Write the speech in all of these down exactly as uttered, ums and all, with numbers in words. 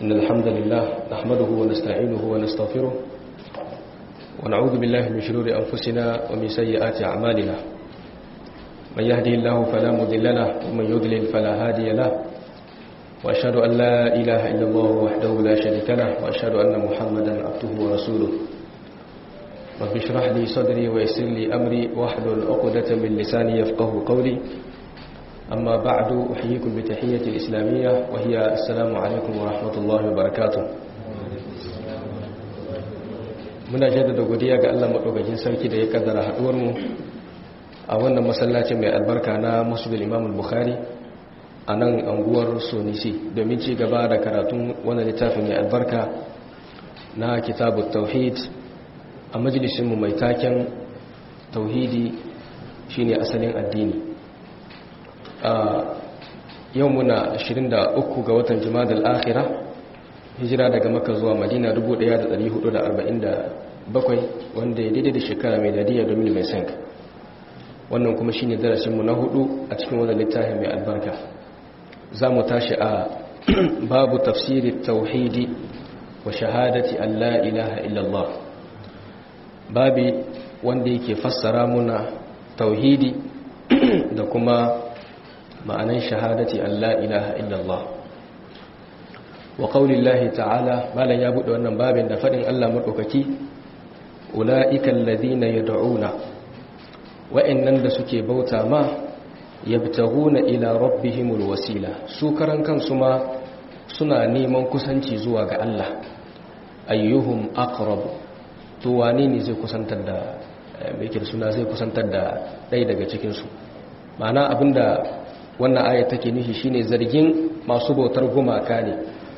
إن الحمد لله نحمده ونستعينه ونستغفره ونعوذ بالله من شرور أنفسنا ومن سيئات أعمالنا من يهده الله فلا مضل له ومن يضلل فلا هادي له وأشهد أن لا إله إلا الله وحده لا شريك له وأشهد أن محمدا عبده ورسوله رب اشرح لي صدري ويسر لي أمري واحلل عقدة من لساني يفقه قولي أما بعد أحييكم بتحية الإسلامية وهي السلام عليكم ورحمة الله وبركاته. muna jaddada godiya ga Allah madaukakin sarki da ya kaddara haduwar mu a wannan masallaci mai albarka na Masjidil Imam Al-Bukhari a nan anguwar Sonisi domin ci gaba da karatun wannan littafin mai albarka na Kitabut Tauhid a majalisin mu mai taken Tauhidi shine asalin addini. Yau muna ashirin da uku ga watan Jumadal Akhirah, hijira daga Makka zuwa Madina dubu ɗaya da ɗari hudu da arba'in da bakwai, wanda ya daidai da shekara mai dadiya domin mai sank. Wannan kuma shine darasinmu na hudu a cikin wannan littafi mai albarka. Za mu tashi a babu tafsiri tauhidi wa shahadati an la ilaha illallah. Babi wanda yake fassara muna tauhidi da kuma ma'anan shahadati an la ilaha illallah. wa qaulillahi ta'ala, malan ya bude wannan babin da fadin Allah madaukaki, ulaiikal ladina yad'una, wa'annan da suke bauta ma yabtaguna ila rabbihimul wasila, su karan kansu ma suna neman kusanci zuwa ga Allah. ayyuhum aqrab, to wani ne zai kusantar da mai kira suna zai kusantar da ɗaya daga cikin su. ma'ana abinda wannan ayat take nufi shine zargin masu bautar gumaka ne.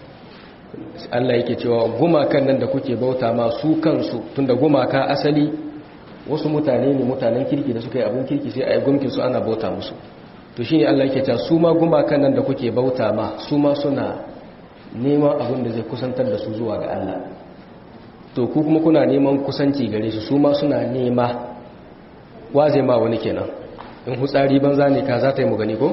Allah yake cewa gumakan nan da kuke bauta ma su kansu, tunda gumaka asali wasu mutane ne, mutanen kirki da suka yi abun kirki sai a yi gumkin su ana bauta musu. To shine Allah yake cewa su ma gumakan nan da kuke bauta ma su ma suna neman abin da zai kusantar da su zuwa ga Allah. To ku kuma kuna neman kusanci gare su, su ma suna nema. Waze ma wani kenan, in hutsari banza ne ka za ta yi mu gani ko?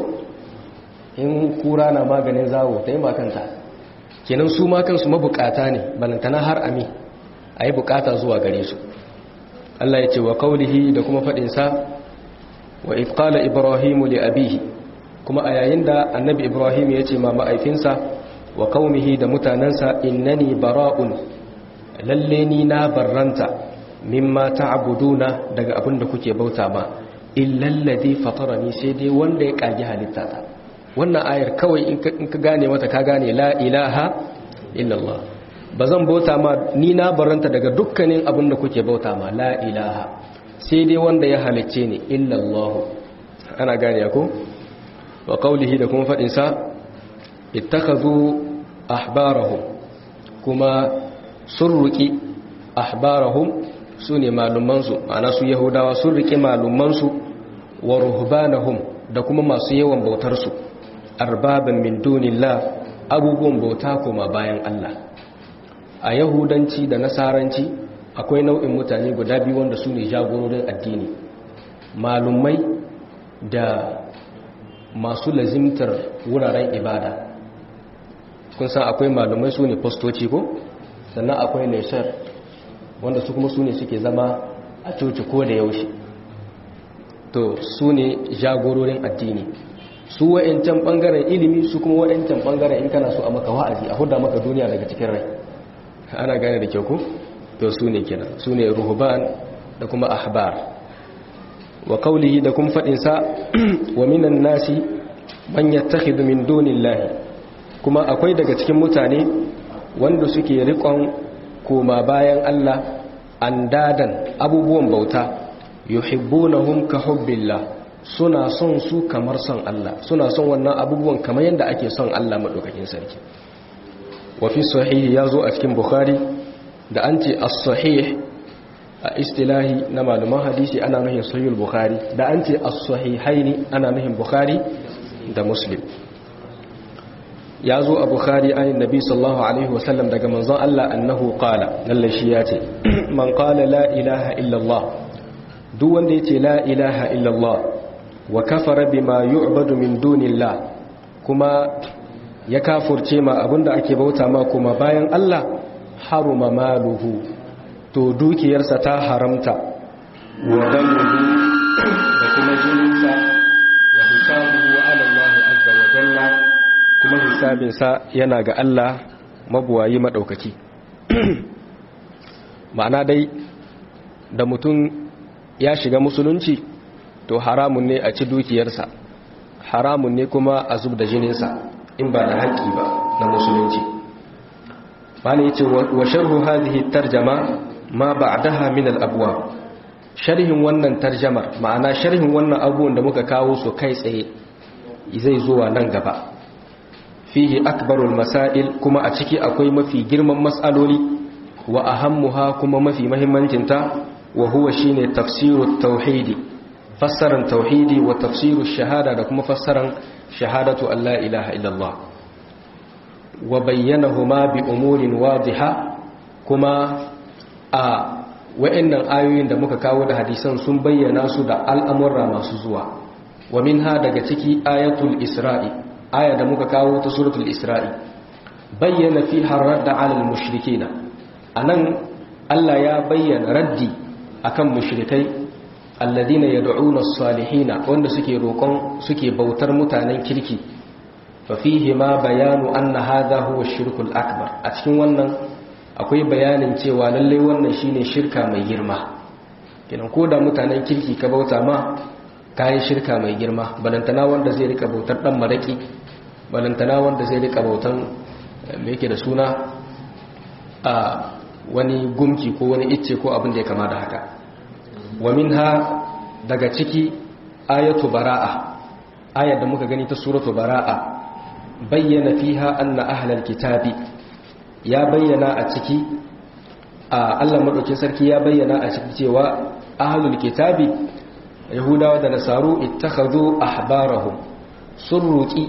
In kura na maganin zawo ta yi makanta. kenan su ma kansu mabukata ne, balantana har ami a yi bukata zuwa gare su. Allah ya ce wa kaulihi da kuma faɗinsa, wa ifqala ibrahimu li abihi, kuma a yayin da annabi ibrahim ya ce ma ma'aifinsa wa qaumihi da mutanansa, innani bara'un, lalle ni na barranta mimma ta'buduna daga abin da kuke bauta ma, illal ladhi fatarani, sai dai wanda ya kage halittata. wannan ayar kawai in ka gane mata ka gane la ilaha illallah. ba zan bauta ma, ni na baranta daga dukkanin abin da kuke bauta ma, la ilaha, sai dai wanda ya halicce ni, illallahu. ana gane ya ko? wa qawlihi da kuma fadin sa, ittakhadhu ahbarahum, kuma sun ruki ahbarahum sune malumansu, ana su yahudawa sun riki malumansu, wa ruhbanahum da kuma masu yawan bautar su, arbaban min dunillah, abubuwan bauta kuma bayan Allah. a yahudanci da nasaranci akwai nau'in mutane guda biyu wanda su ne jagororin addini, malumai da masu lazimtar wuraren ibada. kun san akwai malumai su ne fastoci ko, sannan akwai neshar wanda su kuma su ne suke zama a coci ko da yaushe. to su ne jagororin addini. su wa'ancan bangaren ilimi, su kuma wa'ancan bangaren in kana so a maka wa'azi, a huda maka duniya daga cikin rai. ana gane da kyau ku? to su ne kenan, su ne ruhban da kuma ahbar. wa qawlihi da kuma fadin sa, wa minan nasi man yattakhidhu min dunillahi, kuma akwai daga cikin mutane wanda suke riƙon koma bayan Allah andadan, abubuwan bauta, yuhibbunahum ka hubbillah, suna son su kamar son Allah, suna son wannan abubuwan kamar yadda ake son Allah madaukakin sarki. wa fi sahihi yazo a cikin bukhari da an ce as-sahih a istilahi na malaman hadisi ana nufin sahihul bukhari, da an ce as-sahihaini ana nufin bukhari da muslim. yazo a bukhari an nabi sallallahu alaihi wasallam daga manzon Allah annahu qala, lalle shi yace, man qala la ilaha illa Allah, duk wanda yace la ilaha illa Allah wa kafara bima yu'badu min dunillah, kuma ya kafurce ma abinda ake bauta ma kuma bayan Allah haruma maluhu to dukiyarsa ta haramta wa damuhu da kuma jininsa wa hisabuhu ala Allah azza wa jalla kuma hisabinsa yana ga Allah mabuwayi madaukaki ma'ana dai da mutum ya shiga musulunci to haramun ne a ci dukiyarsa haramun ne kuma a zub da jininsa in ba da haƙƙi ba na musulunci bani yace wa sharhu hadhihi tarjama ma ba'daha min al-abwab sharhin wannan tarjamar ma'ana sharhin wannan abubuwan da muka kawo su kai tsaye zai zuwa nan gaba fihi akbarul masail kuma a ciki akwai mafi girman mas'aloli wa ahammuha kuma mafi muhimmancinta wa huwa shine tafsirut tauhidi fassaran tauhidi wa tafsirush shahada da kuma fassaran shahadatu an la ilaha illallah wa bayyanahuma bi umurin wadiha kuma a wa'annan ayoyin da muka kawo da hadisan sun bayyana su da al'amurra masu zuwa wa minha daga ciki ayatul isra'i aya da muka kawo ta suratul isra'i bayyana fiha radda 'alal mushrikeena anan Allah ya bayyana raddi akan mushrikai alladina yad'una as-salihina wanda suke roƙon suke bautar mutanen kirki fa fihi ma bayanu anna hadha huwa ash-shirkul akbar a cikin wannan akwai bayanin cewa lalle wannan shine shirka mai girma kenan koda mutanen kirki ka bauta ma kai shirka mai girma balantana wanda zai rika bautar dan maraki balantana wanda zai rika bautan me yake da suna a wani gumki ko wani icce ko abin da ya kama da haka wa minha daga ciki ayatu bara'a ayar da muka gani ta suratu bara'a bayyana fiha anna ahlal kitabi ya bayyana a ciki a Allah madaukakin sarki ya bayyana a ciki cewa ahlul kitabi yahudawa da nasaru ittakhadhu ahbarahum sun ruki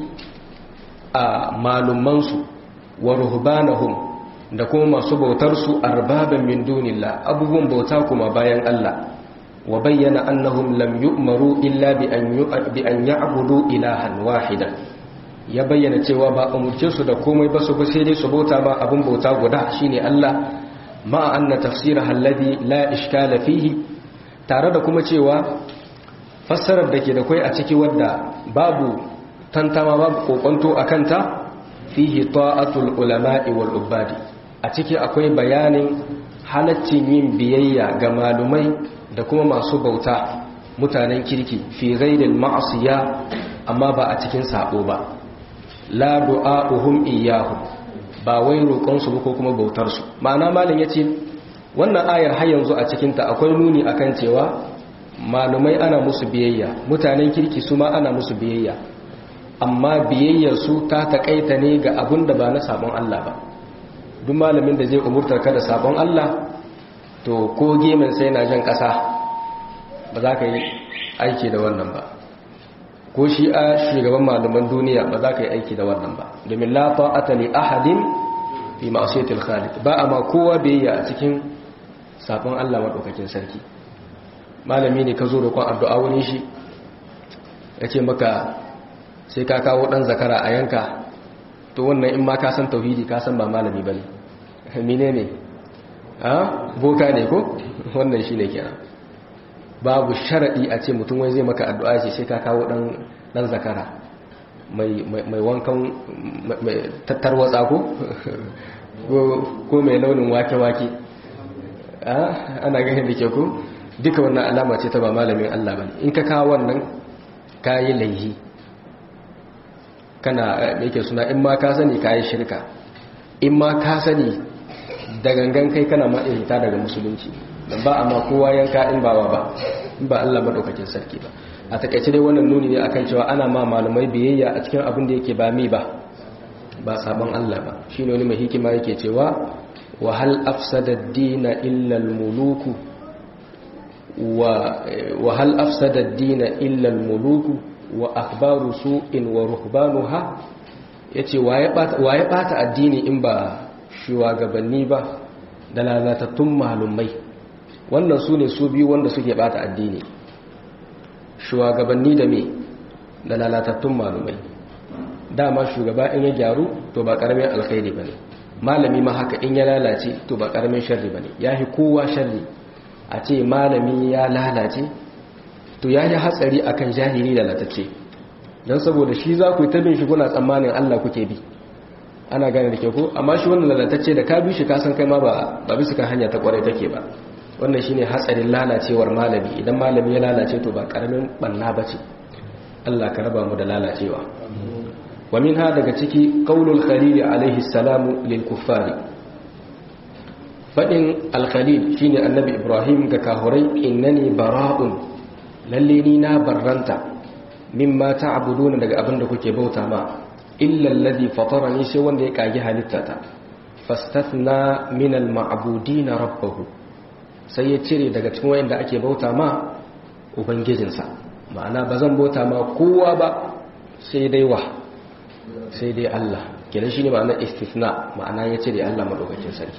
a malumansu wa ruhbanahum da kuma masu bautar su arbaban min dunillah abubuwan bauta kuma bayan Allah wa bayyana annahum lam yu'maru illa bi an bi an ya'budu ilahan wahidan ya bayyana cewa ba umurce su da komai ba su ba sai dai su bauta ba abun bauta guda shine Allah ma anna tafsiraha alladhi la ishkala fihi tare da kuma cewa fassarar da ke da kai a ciki wadda babu tantama babu kokonto akan ta fihi ta'atul ulama'i wal ubadi a ciki akwai bayanin halaccin yin biyayya ga malumai da kuma masu bauta mutanen kirki fi ghairil ma'siya amma ba a cikin sabo ba la du'a'uhum iyyahum ba wai roƙon su ko kuma bautar su ma'ana malin yace wannan ayar har yanzu a cikin ta akwai nuni akan cewa malumai ana musu biyayya mutanen kirki su ma ana musu biyayya amma biyayyar su ta takaita ne ga abun da ba na sabon Allah ba duk malamin da zai umurtar ka da sabon Allah to ko gemin sai na jan ƙasa ba za ka yi aiki da wannan ba ko shi a shugaban malaman duniya ba za ka yi aiki da wannan ba domin la ta'ata li ahadin fi ma'siyatil khaliq ba amma kowa biyayya a cikin sabon Allah madaukakin sarki malami ne ka zo roƙon addu'a wurin shi yace maka sai ka kawo dan zakara a yanka to wannan in ma ka san tauhidi ka san ba malami bane menene a boka ne ko wannan shine kenan babu sharadi a ce mutum wai zai maka addu'a ce sai ka kawo dan dan zakara mai mai wankan mai tattarwatsa ko ko mai launin wake-wake ana ganin da ke ku duka wannan alama ce ta ba malamin Allah bane in ka kawo wannan kayi laihi kana yake suna in ma ka sani kayi shirka in ma ka sani da gangan kai kana ma hita daga musulunci dan ba amma kowa yanka in ba ba in ba Allah madaukakin sarki ba a takeice dai wannan nuni ne akan cewa ana ma malamai biyayya a cikin abin da yake ba mi ba ba sabon Allah ba shine wani mai hikima yake cewa wa hal afsada ad-din illa al-muluku wa wa hal afsada ad-din illa al-muluku wa akhbaru su'in wa ruhbanuha yace waye bata waye bata addini in ba shugabanni ba da lalatattun malumai wannan sune su biyu wanda suke bata addini shugabanni da me da lalatattun malumai dama shugaba in ya gyaru to ba karamin alkhairi bane malami ma haka in ya lalace to ba karamin sharri bane yafi kowa sharri a ce malami ya lalace to yayi hatsari akan jahili lalatacce dan saboda shi za ku yi ta bin shi kuna tsammanin Allah kuke bi ana gane da ke ko amma shi wannan lalatacce da ka bi shi ka san kai ma ba ba bisa kan hanya ta kwarai take ba wannan shine hatsarin lalacewar malami idan malami ya lalace to ba karamin banna bace Allah ka raba mu da lalacewa wa minha daga ciki qaulul khalil alaihi salamu lil kuffari fadin al khalil shine annabi ibrahim ga kahurai innani bara'un lalle ni na barranta mimma ta'buduna daga abinda kuke bauta ma illa alladhi fatarani sai wanda ya kage halittata fastathna min al ma'budin rabbahu sai ya cire daga cikin wanda ake bauta ma ubangijinsa ma'ana bazan bauta ma kowa ba sai dai wa sai dai Allah kenan shine ma'anar istithna ma'ana ya cire Allah madaukakin sarki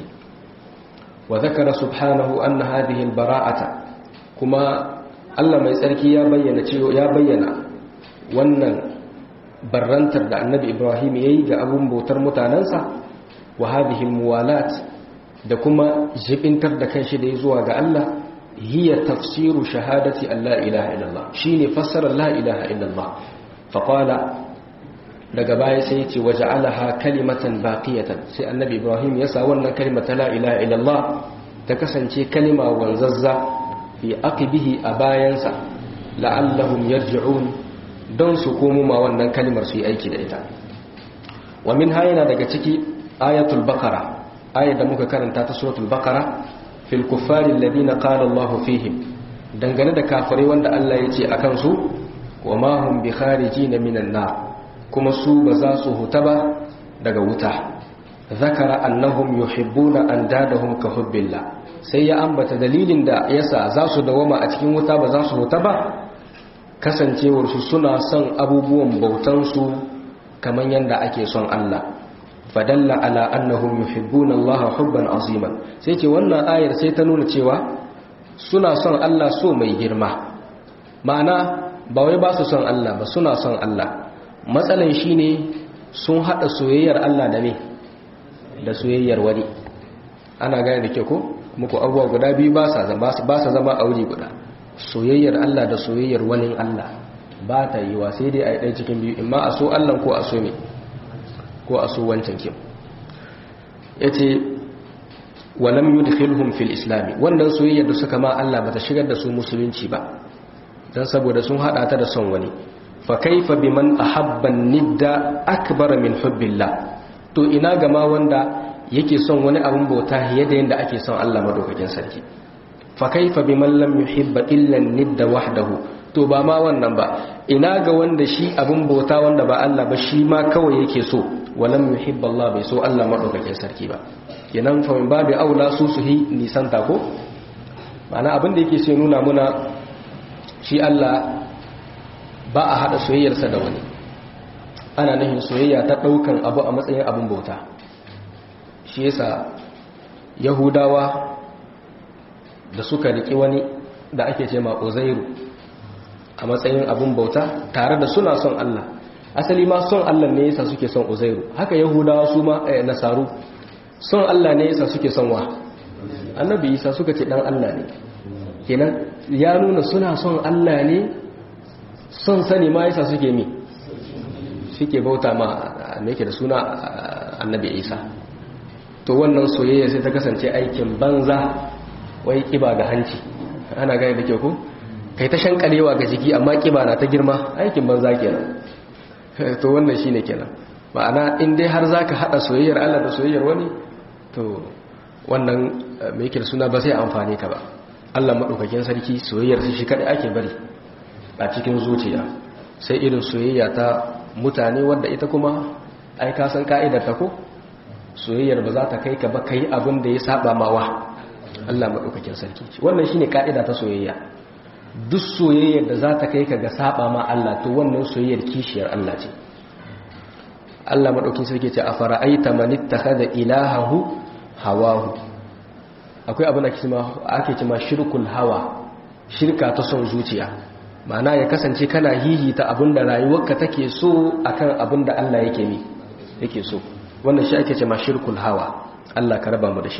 wa zakara subhanahu anna hadhihi albara'ata kuma Allah mai tsarki ya bayyana cewa ya bayyana wannan barrantar da annabi Ibrahim yayi ga abun bautar mutanansa wa hadhihi almuwalat da kuma jibintar da kanshi da zuwa ga Allah hiya tafsiru shahadati an la ilaha illallah shine fassara la ilaha illallah faqala daga baya sai ya ce waja'alaha kalimatan baqiyatan sai annabi ibrahim ya sa wannan kalimata la ilaha illallah ta kasance kalima wanzazza fi aqibihi a bayansa la'allahum yarji'un don su komo ma wannan kalimar su yi aiki da ita wa min hayana daga ciki ayatul baqara ayat da muka karanta ta suratul baqara fil kuffari alladhina qala Allahu fihim dangane da kafirai wanda Allah ya ce akan su wa ma hum bi kharijin minan nar kuma su ba za su huta ba daga wuta zakara annahum yuhibbuna andadahum ka hubbillah sai ya ambata dalilin da yasa za su dawama a cikin wuta ba za su huta ba kasancewar su suna son abubuwan bautan su kaman yanda ake son Allah fadalla ala annahum yuhibbuna Allah hubban aziman sai ce wannan ayar sai ta nuna cewa suna son Allah so mai girma ma'ana ba wai ba su son Allah ba suna son Allah matsalan shine sun hada soyayyar Allah da me da soyayyar wani ana gane da ke ko muku abuwa guda biyu ba sa zama ba sa zama aure guda soyayyar Allah da soyayyar wani Allah ba ta yi wa sai dai a yi ɗaya cikin biyu imma a so Allah ko a so me ko a so wancan kim ya ce walam yudkhilhum fil islami wannan soyayyar da suka ma Allah bata shigar da su musulunci ba dan saboda sun hada ta da son wani fa kaifa biman ahabba nidda akbar min hubbillah to ina ga ma wanda yake son wani abun bauta yadda yanda ake son Allah madaukakin sarki fa kaifa biman lam yuhibba illa nidda wahdahu to ba ma wannan ba ina ga wanda shi abun bauta wanda ba Allah ba shi ma kawai yake so walam yuhibba Allah bai so Allah madaukakin sarki ba kenan fa min babu aula su suhi nisan ta ko ma'ana abin da yake so nuna muna shi Allah ba a hada soyayyarsa da wani ana nufin soyayya ta daukan abu a matsayin abun bauta shi yasa yahudawa da suka riki wani da ake cewa Uzairu a matsayin abun bauta tare da suna son Allah asali ma son Allah ne yasa suke son Uzairu haka yahudawa su ma eh, nasaru son Allah ne yasa suke son wa annabi Isa suka ce dan Allah ne kenan ya nuna suna son Allah ne son sani ma yasa suke mi suke bauta ma me yake da suna annabi Isa to wannan soyayya sai ta kasance aikin banza wai kiba ga hanci ana gane da ke ko kai ta shankalewa ga jiki amma kiba na ta girma aikin banza kenan to wannan shine kenan ma'ana in dai har zaka hada soyayyar Allah da soyayyar wani to wannan me yake da suna ba sai amfane ka ba Allah madaukakin sarki soyayyar shi kada ake bari a cikin zuciya sai irin soyayya ta mutane wanda ita kuma ai ka san ka'idar ta ko soyayyar ba za ta kai ka ba kai abin da ya saba mawa Allah madaukakin sarki wannan shine ka'ida ta soyayya duk soyayyar da za ta kai ka ga saba ma Allah to wannan soyayyar kishiyar Allah ce Allah madaukin sarki ce afara'aita man ittakhadha ilahahu hawahu akwai abin da ake cewa ake cewa shirkul hawa shirka ta son zuciya ma'ana ya kasance kana hihita abinda rayuwarka take so akan abinda Allah yake ni yake so wannan shi ake cewa shirkul hawa Allah ka raba mu da shi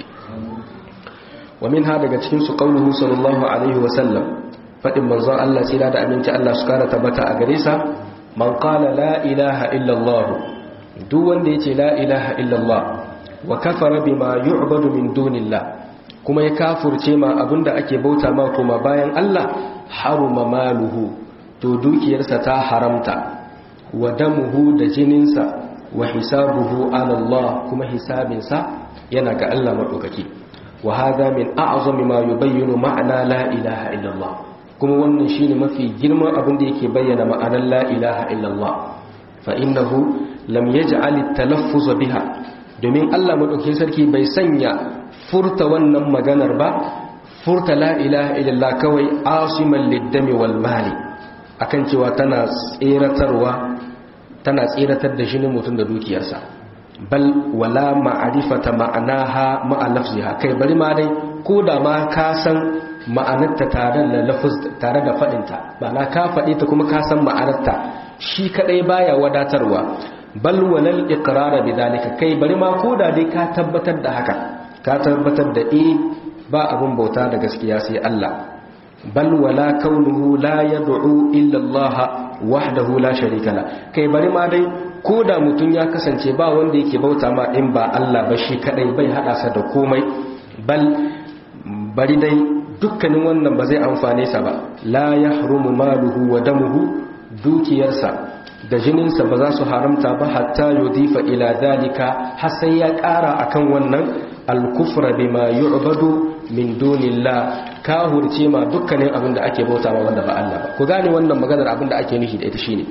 wa minha daga cikin su qauluhu sallallahu alaihi wa sallam fadin manzon Allah sai da aminci Allah su kara tabbata a gare sa man qala la ilaha illa Allah duk wanda yace la ilaha illa Allah wa kafara bima yu'badu min dunillah kuma ya kafurce ma abinda ake bauta ma kuma bayan Allah haruma maluhu to dukiyarsa ta haramta wa damuhu da jininsa wa hisabuhu ala Allah kuma hisabinsa yana ga Allah madaukaki wa hadha min a'zami ma yubayyinu ma'ana la ilaha illa Allah kuma wannan shine mafi girman abin da yake bayyana ma'anar la ilaha illa Allah fa innahu lam yaj'al at-talaffuz biha domin Allah madaukakin sarki bai sanya furta wannan maganar ba furta la ilaha illallah kawai asiman liddami wal mali akan cewa tana tsiratarwa tana tsiratar da jinin mutum da dukiyarsa bal wala ma'rifata ma'anaha ma'a lafziha kai bari ma dai ko da ma ka san ma'anarta tare da lafuz tare da fadinta ma'ana ka fadi ta kuma ka san ma'anarta shi kadai baya wadatarwa bal walal iqrar bidalika kai bari ma ko da dai ka tabbatar da haka ka tabbatar da e ba abun bauta da gaskiya sai Allah bal wala kaunuhu la yad'u illa Allah wahdahu la sharika la kai bari ma dai koda mutun ya kasance ba wanda yake bauta ma in ba Allah ba shi kadai bai hada sa da komai bal bari dai dukkanin wannan ba zai amfane sa ba la yahrumu maluhu wa damuhu dukiyarsa da jininsa ba za su haramta ba hatta yudifa ila dalika har sai ya kara akan wannan al-kufra bima yu'badu min dunillah ka hurce ma dukkanin abin da ake bauta ma wanda ba Allah ba ku gane wannan maganar abin da ake nufi da ita shine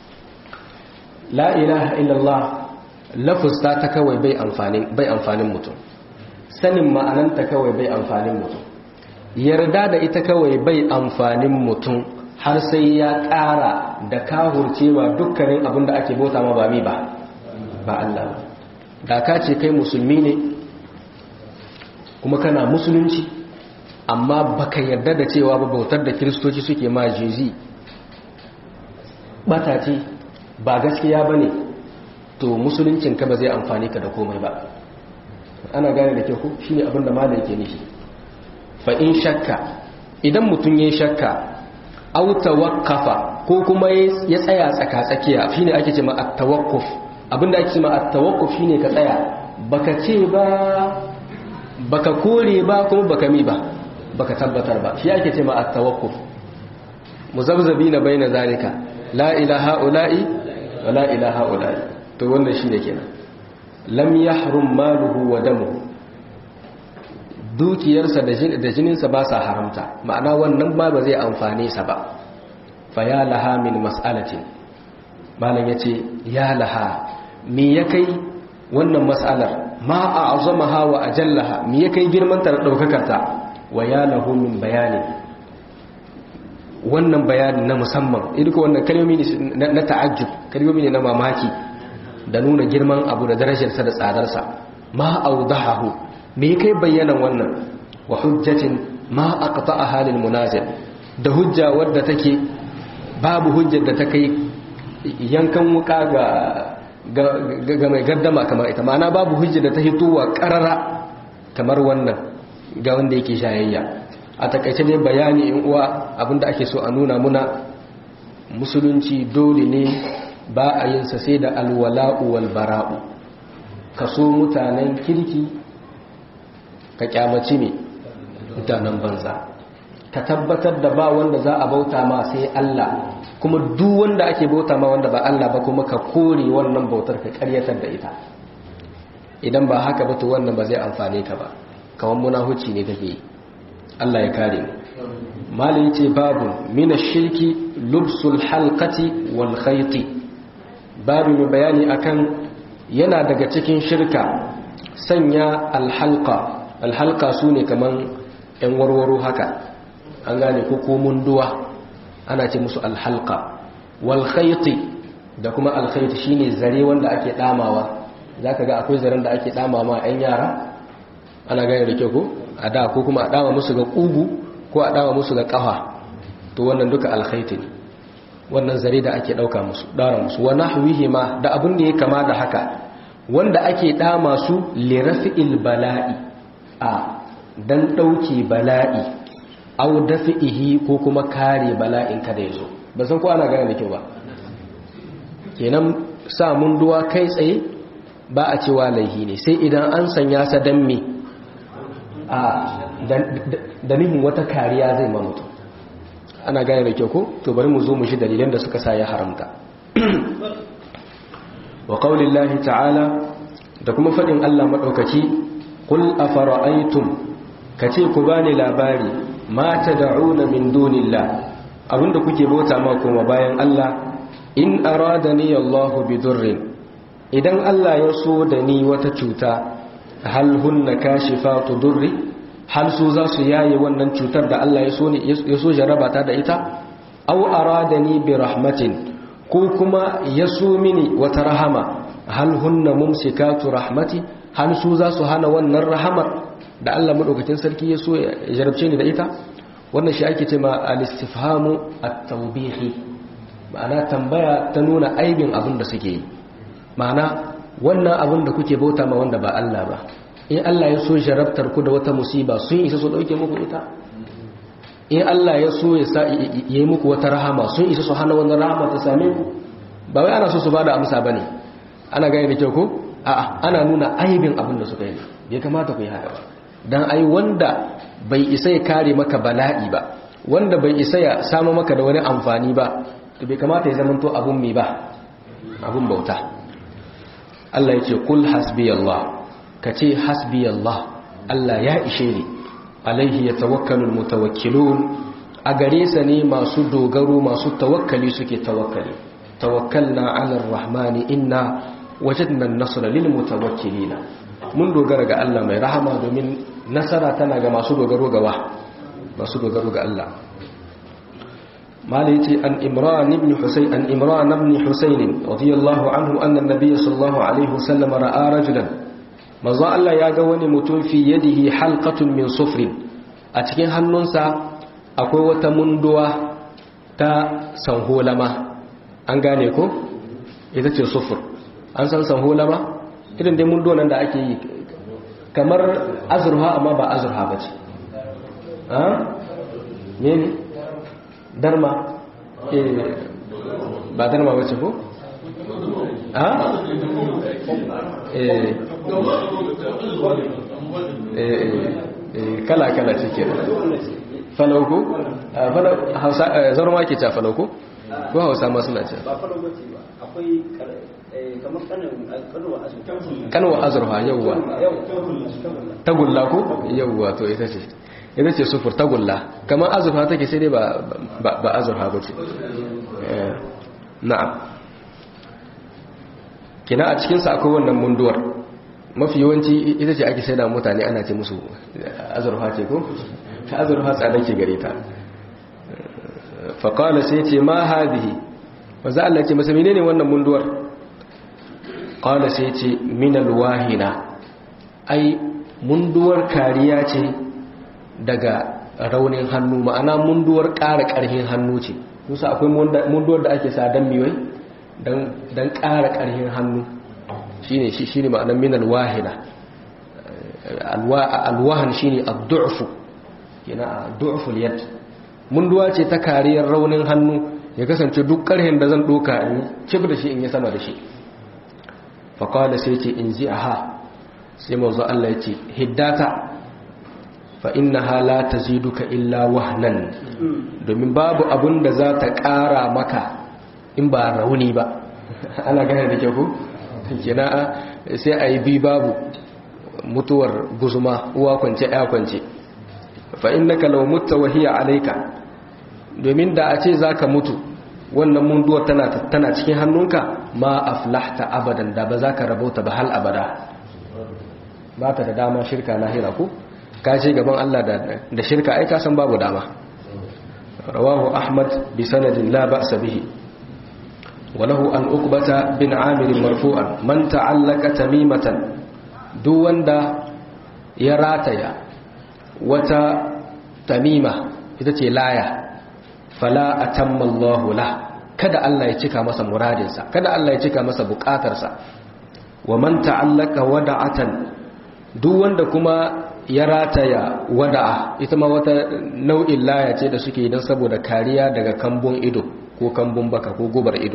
la ilaha illallah lafuz ta ta kawai bai amfanin bai amfanin mutum sanin ma'ananta kawai bai amfanin mutum yarda da ita kawai bai amfanin mutum har sai ya ƙara da kahurce ma dukkanin abin da ake bauta ma ba mi ba ba Allah ba da ka ce kai musulmi ne kuma kana musulunci amma baka yarda da cewa ba bautar da kiristoci suke ma jezi bata ce ba gaskiya bane to musuluncin ka ba zai amfani ka da komai ba ana gane da ke ku shine abin da malai ke nufi fa in shakka idan mutum yayin shakka aw tawaqqafa ko kuma ya tsaya tsaka-tsakiya shine ake cewa at-tawaqquf abinda ake cewa at-tawaqquf shine ka tsaya baka ce ba baka kore ba kuma baka mi ba baka tabbatar ba shi ake cewa at-tawaqquf muzabzabina baina zalika la ilaha ula'i wa la ilaha ula'i to wannan shine kenan lam yahrum maluhu wa damuhu dukiyarsa da jininsa ba sa haramta ma'ana wannan ba ba zai amfane sa ba fa ya laha min mas'alatin malam yace ya laha me ya kai wannan mas'alar ma a'zamaha wa ajallaha me ya kai girman ta da daukakar ta wa ya lahu min bayani wannan bayanin na musamman idan ko wannan kalmomi ne na ta'ajjub kalmomi ne na mamaki da nuna girman abu da darajarsa da tsadarsa ma awdahu me kai bayyana wannan wa hujjatin ma aqta'a halil munazil da hujja wadda take babu hujjar da take yankan wuka ga ga mai gaddama kamar ita ma'ana babu hujjar da ta hitowa karara kamar wannan ga wanda yake shayayya a takaice dai bayani in uwa abinda ake so a nuna muna musulunci dole ne ba a yin sa sai da alwala'u wal bara'u kaso mutanen kirki ka kyamaci ne mutanen banza ka tabbatar da ba wanda za a bauta ma sai Allah kuma duk wanda ake bauta ma wanda ba Allah ba kuma ka kore wannan bautar ka karyatar da ita idan ba haka ba to wannan ba zai amfane ka ba kawan munafici ne kake Allah ya kare mu malai yace babu min ash-shirki lubsul halqati wal khayti babu mai bayani akan yana daga cikin shirka sanya al-halqa alhalka su ne kaman yan warwaro haka an gane ko munduwa ana ce musu alhalka wal khayti da kuma al khayti shine zare wanda ake damawa zaka ga akwai zaren da ake damawa yan yara ana gane da kyau ko a da ko kuma a dama musu ga kugu ko a dama musu ga kafa to wannan duka alkhaiti ne wannan zare da ake dauka musu dara musu wa nahwihi ma da abun da ya kama da haka wanda ake dama su li rafi'il bala'i a dan dauke bala'i aw dafi'ihi ko kuma kare bala'in kada yazo ba san ko ana gane da kyau ba kenan sa munduwa kai tsaye ba a cewa laihi ne sai idan an sanya sa dan me a da nihin wata kariya zai ma mutum ana gane da kyau ko to bari mu zo mu shi dalilan da suka sa ya haramta wa qaulillahi ta'ala da kuma fadin Allah madaukaki qul afara'aytum kace ku bani labari ma tad'una min dunillah abinda kuke bauta ma kuma bayan Allah in aradani Allahu bidurrin idan Allah ya so da ni wata cuta hal hunna kashifatu durri hal su za su yaye wannan cutar da Allah ya so ne ya so jaraba ta da ita aw aradani bi rahmatin ko kuma ya so mini wata rahama hal hunna mumsikatu rahmati hal su za su hana wannan rahamar da Allah madaukakin sarki ya so ya jarabce ni da ita wannan shi ake cewa al-istifhamu at-tawbihi ma'ana tambaya ta nuna aibin abin da suke yi ma'ana wannan abin da kuke bauta ma wanda ba Allah ba in Allah ya so jarabtar ku da wata musiba sun isa su dauke muku ita in Allah ya so ya sa yi muku wata rahama sun isa su hana wannan rahama ta same ku ba wai ana so su bada amsa bane ana gane da kyau ko a'a ana nuna aibin abin da suka yi bai kamata ku yi haka ba dan ai wanda bai isa ya kare maka bala'i ba wanda bai isa ya samu maka da wani amfani ba to bai kamata ya zamanto abun mi ba abun bauta Allah yake kul hasbiyallah kace hasbiyallah Allah ya ishe ni alaihi yatawakkalul mutawakkilun a gare sa ne masu dogaro masu tawakkali suke tawakkali tawakkalna ala arrahmani inna wajadna an-nasra lil mutawakkilina mun dogara ga Allah mai rahama domin nasara tana ga masu dogaro ga wa masu dogaro ga Allah مالك عن إمران بن حسين عن إمران بن حسين رضي الله عنه أن النبي صلى الله عليه وسلم رأى رجلا مزا الله يا غوني متون في يده حلقة من صفر أتكين هنونسا أكوي وتمندوا تا سنهولما an gane ko ita ce sufur an san sanholama irin dai munduwa nan da ake yi kamar azurha amma ba azurha ba ce ne ne darma ba darma wace ko? ha? kala-kala cike falauku? zarma ke ca falauku? ko hausa ma suna ce? ba falauku ce ba akwai kamar kanwa azurha yauwa tagulla ko? yauwa to ita ce ita ce sufur tagulla kamar azurfa take sai dai ba azurfa ba ce na'am kina a cikinsa akwai wannan munduwar mafi yawanci ita ce ake saida mutane ana ce musu azurfa ce ko ta azurfa tsada ke gare ta faƙala sai ce ma hadihi wanzu Allah ce masa menene wannan munduwar ƙala sai ce minal wahina ai munduwar kariya ce daga raunin hannu ma'ana munduwar ƙara ƙarfin hannu ce musa akwai munduwar da ake sa don miwai don ƙara ƙarfin hannu shi ne shi ne ma'anar minal wahina alwahan shi ne addu'ufu yana addu'uful yad munduwa ce ta kariyar raunin hannu ya kasance duk ƙarfin da zan ɗoka in cif da shi in yi sama da shi faƙawar sai ce in ji aha sai mazu Allah ya ce hiddata fa innaha la taziduka illa wahnan domin babu abun da za ta ƙara maka in ba rauni ba ana gane da kyau ko kina sai ayi bi babu mutuwar guzuma uwa kwance ya kwance fa innaka law mutta wa hiya alayka domin da a ce zaka mutu wannan munduwar tana tana cikin hannunka ma aflahta abadan da ba zaka rabauta ba hal abada ba ta da dama shirka lahira ko ka ce gaban Allah da shirka ai ka san babu dama rawahu ahmad bi sanadin la ba'sa bihi wa lahu an uqbata bin amir marfu'an man ta'allaka tamimatan duk wanda ya rataya wata tamima ita ce laya fala atamma Allahu la kada Allah ya cika masa muradinsa kada Allah ya cika masa bukatarsa wa man ta'allaka wada'atan duk wanda kuma ya rataya wada'a ita ma wata nau'in laya ce da suke idan saboda kariya daga kambun ido ko kambun baka ko gubar ido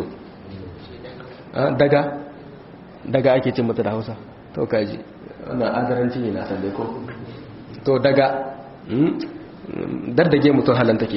daga daga ake cin mata da Hausa to kaji wannan adaranci ne na san dai ko to daga daddage mutum halan take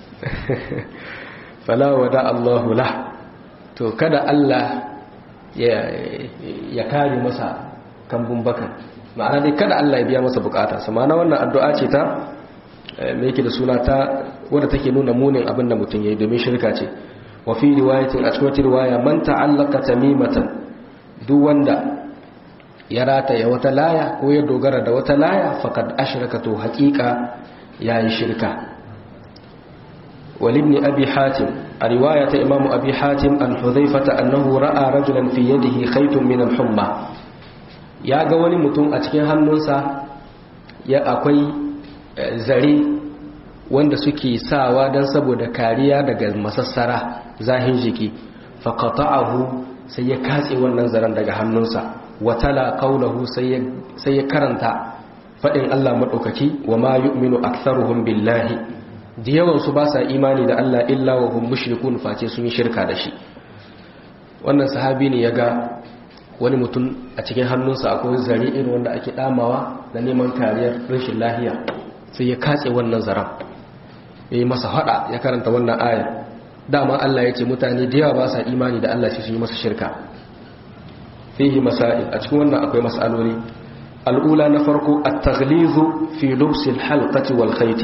fala wada Allahu la to kada Allah ya ya kare masa kambun bakan ma'ana dai kada Allah ya biya masa bukata samana wannan addu'a ce ta me yake da suna ta wanda take nuna munin abin da mutum yayi domin shirka ce wa fi riwayatin a cikin riwaya man ta'allaka tamimatan duk wanda ya rata ya wata laya ko ya dogara da wata laya faqad ashraka to haqiqa yayi shirka walibni abi hatim a riwayata imamu abi hatim an hudhaifata annahu ra'a rajulan fi yadihi khaytun min al-humma ya ga wani mutum a cikin hannunsa ya akwai zare wanda suke sawa don saboda kariya daga masassara zahin jiki faqata'ahu sai ya katse wannan zaren daga hannunsa watala qawluhu sai ya karanta fadin Allah madaukaki wa ma yu'minu aktharuhum billahi da yawan su ba sa imani da Allah illa wa hum mushrikun face sun yi shirka da shi wannan sahabi ne ya ga wani mutum a cikin hannunsa akwai zare irin wanda ake damawa da neman kariyar rashin lahiya sai ya katse wannan zaren ya yi masa hada ya karanta wannan ayar dama Allah ya ce mutane da yawa ba sa imani da Allah shi su yi masa shirka fihi masail a cikin wannan akwai mas'aloli al'ula na farko at-taghlizu fi lubsil halqati wal khayti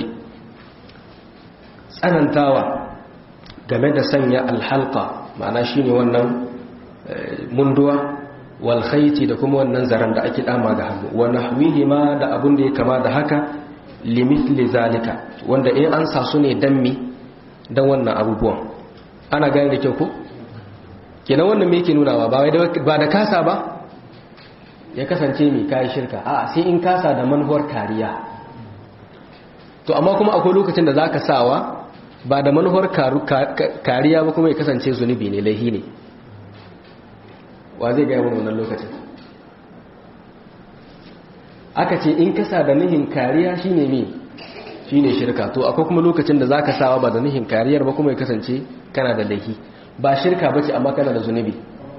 tsanantawa game da sanya alhalqa ma'ana shine wannan munduwa wal khayti da kuma wannan zaran da ake dama ga hannu wa nahwihi ma da abun da ya kama da haka limithli zalika wanda in an sa su ne dan mi dan wannan abubuwan ana gane da kyau ko kenan wannan me yake nunawa ba wai ba da kasa ba ya kasance mi kai shirka a sai in kasa da manhuwar kariya to amma kuma akwai lokacin da zaka sawa ba da manhuwar kariya ba kuma ya kasance zunubi ne laihi ne wa zai gaya wannan lokacin aka ce in kasa da nihin kariya shine me shine shirka to akwai kuma lokacin da zaka sawa ba da nihin kariyar ba kuma ya kasance kana da laihi ba shirka bace amma kana da zunubi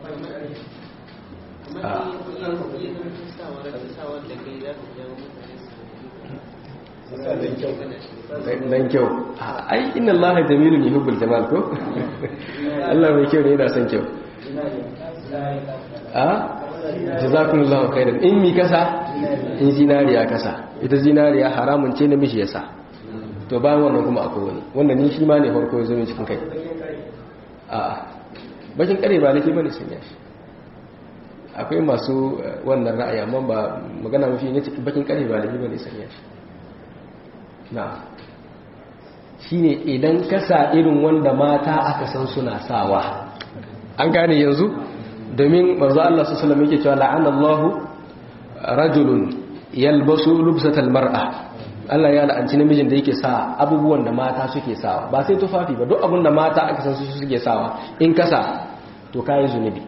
dan kyau ai inna allaha jamilun yuhibbul jamal ko Allah mai kyau ne yana son kyau a jazakumullahu khairan in mi kasa in zinariya kasa ita zinariya haramun ce namiji yasa to bayan wannan kuma akwai wani wanda ni shi ma ne farko zo cikin kai a bakin kare ba laifi bane sun yashi akwai masu wannan ra'ayi amma ba magana mafi ne cikin bakin kare ba laifi bane sun yashi na shine idan kasa irin wanda mata aka san suna sawa an gane yanzu domin manzo Allah sallallahu alaihi wasallam yake cewa la'anallahu rajulun yalbasu lubsatal mar'a Allah ya la'anci namijin da yake sa abubuwan da mata suke sawa ba sai tufafi ba duk abin da mata aka san su suke sawa in kasa to kai zunubi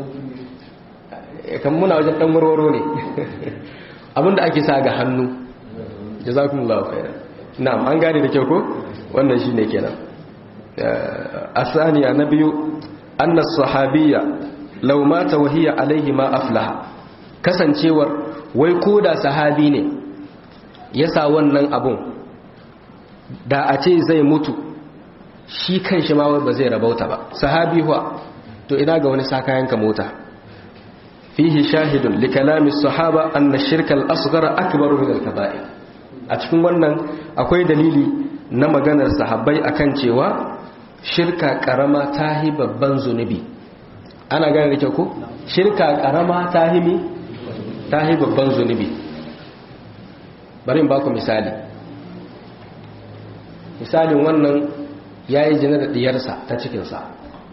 kan muna wajen dan warwaro ne abinda ake sa ga hannu jazakumullahu khairan na'am an gane da kyau ko wannan shine kenan asaniya na biyu anna sahabiyya law mata wa hiya alayhi ma aflaha kasancewar wai koda sahabi ne yasa wannan abun da a ce zai mutu shi kanshi ma wai ba zai rabauta ba sahabi huwa to ina ga wani sakayanka mota fihi shahidun li kalami sahaba anna shirka al-asghara akbaru min al-kaba'ir a cikin wannan akwai dalili na maganar sahabbai akan cewa shirka karama tahi babban zunubi ana gane da kyau ko shirka karama tahi mi tahi babban zunubi bari in baku misali misalin wannan yayi jina da diyarsa ta cikin sa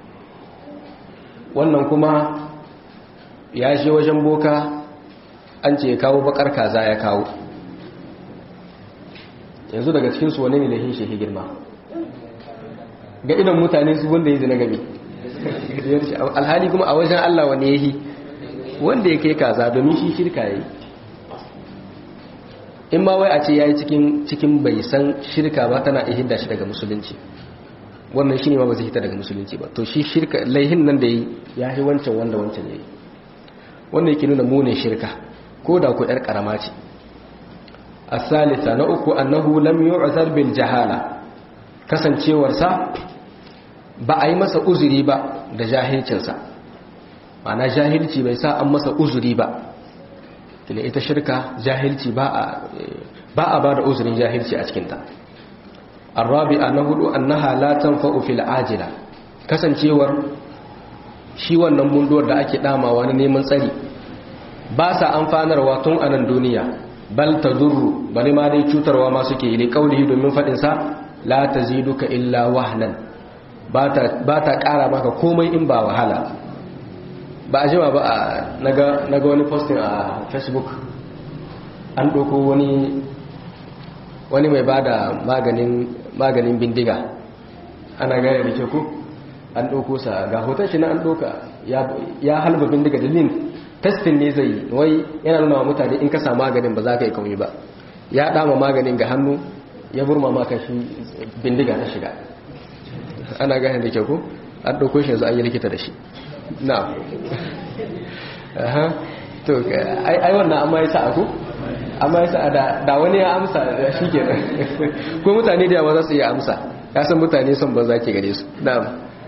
wannan kuma ya je wajen boka an ce ya kawo bakar kaza ya kawo yanzu daga cikinsu wane ne lahin shi girma ga idan mutane su wanda ya zina gabe alhali kuma a wajen Allah wani yahi wanda ya kai kaza domin shi shirka yayi in ma wai a ce yayi cikin cikin bai san shirka ba tana ihidda shi daga musulunci wannan shine ma ba zai hita daga musulunci ba to shi shirka laihin nan da yi yayi wancan wanda wancan yayi wannan yake nuna munin shirka ko da ku yar karama ce as-salisa na uku annahu lam yu'zar bil jahala kasancewar sa ba a yi masa uzuri ba da jahilcin sa ma'ana jahilci bai sa an masa uzuri ba tunda ita shirka jahilci ba a ba a bada uzurin jahilci a cikin ta arabi'a na hudu annaha la tanfa'u fil ajila kasancewar shi wannan munduwar da ake damawa na neman tsari ba sa amfanarwa tun a nan duniya bal tadurru bari ma dai cutarwa ma suke yi kaulihi domin fadin sa la taziduka illa wahnan ba ta ba ta kara maka komai in ba wahala ba a jima ba naga naga wani posting a Facebook an doko wani wani mai bada maganin maganin bindiga ana gane da ke ku an doko sa ga hoton shi na an doka ya ya halba bindiga dalilin testin ne zai wai yana nuna wa mutane in ka samu maganin ba za ka yi komai ba ya dama maganin ga hannu ya burma maka shi bindiga ta shiga ana gane da ke ku an doko shi yanzu an yi likita da shi na aha to ai ai wannan amma yasa aku amma yasa da da wani ya amsa shi kenan ko mutane da yawa za su iya amsa ya san mutane son ba za ke gare su na'am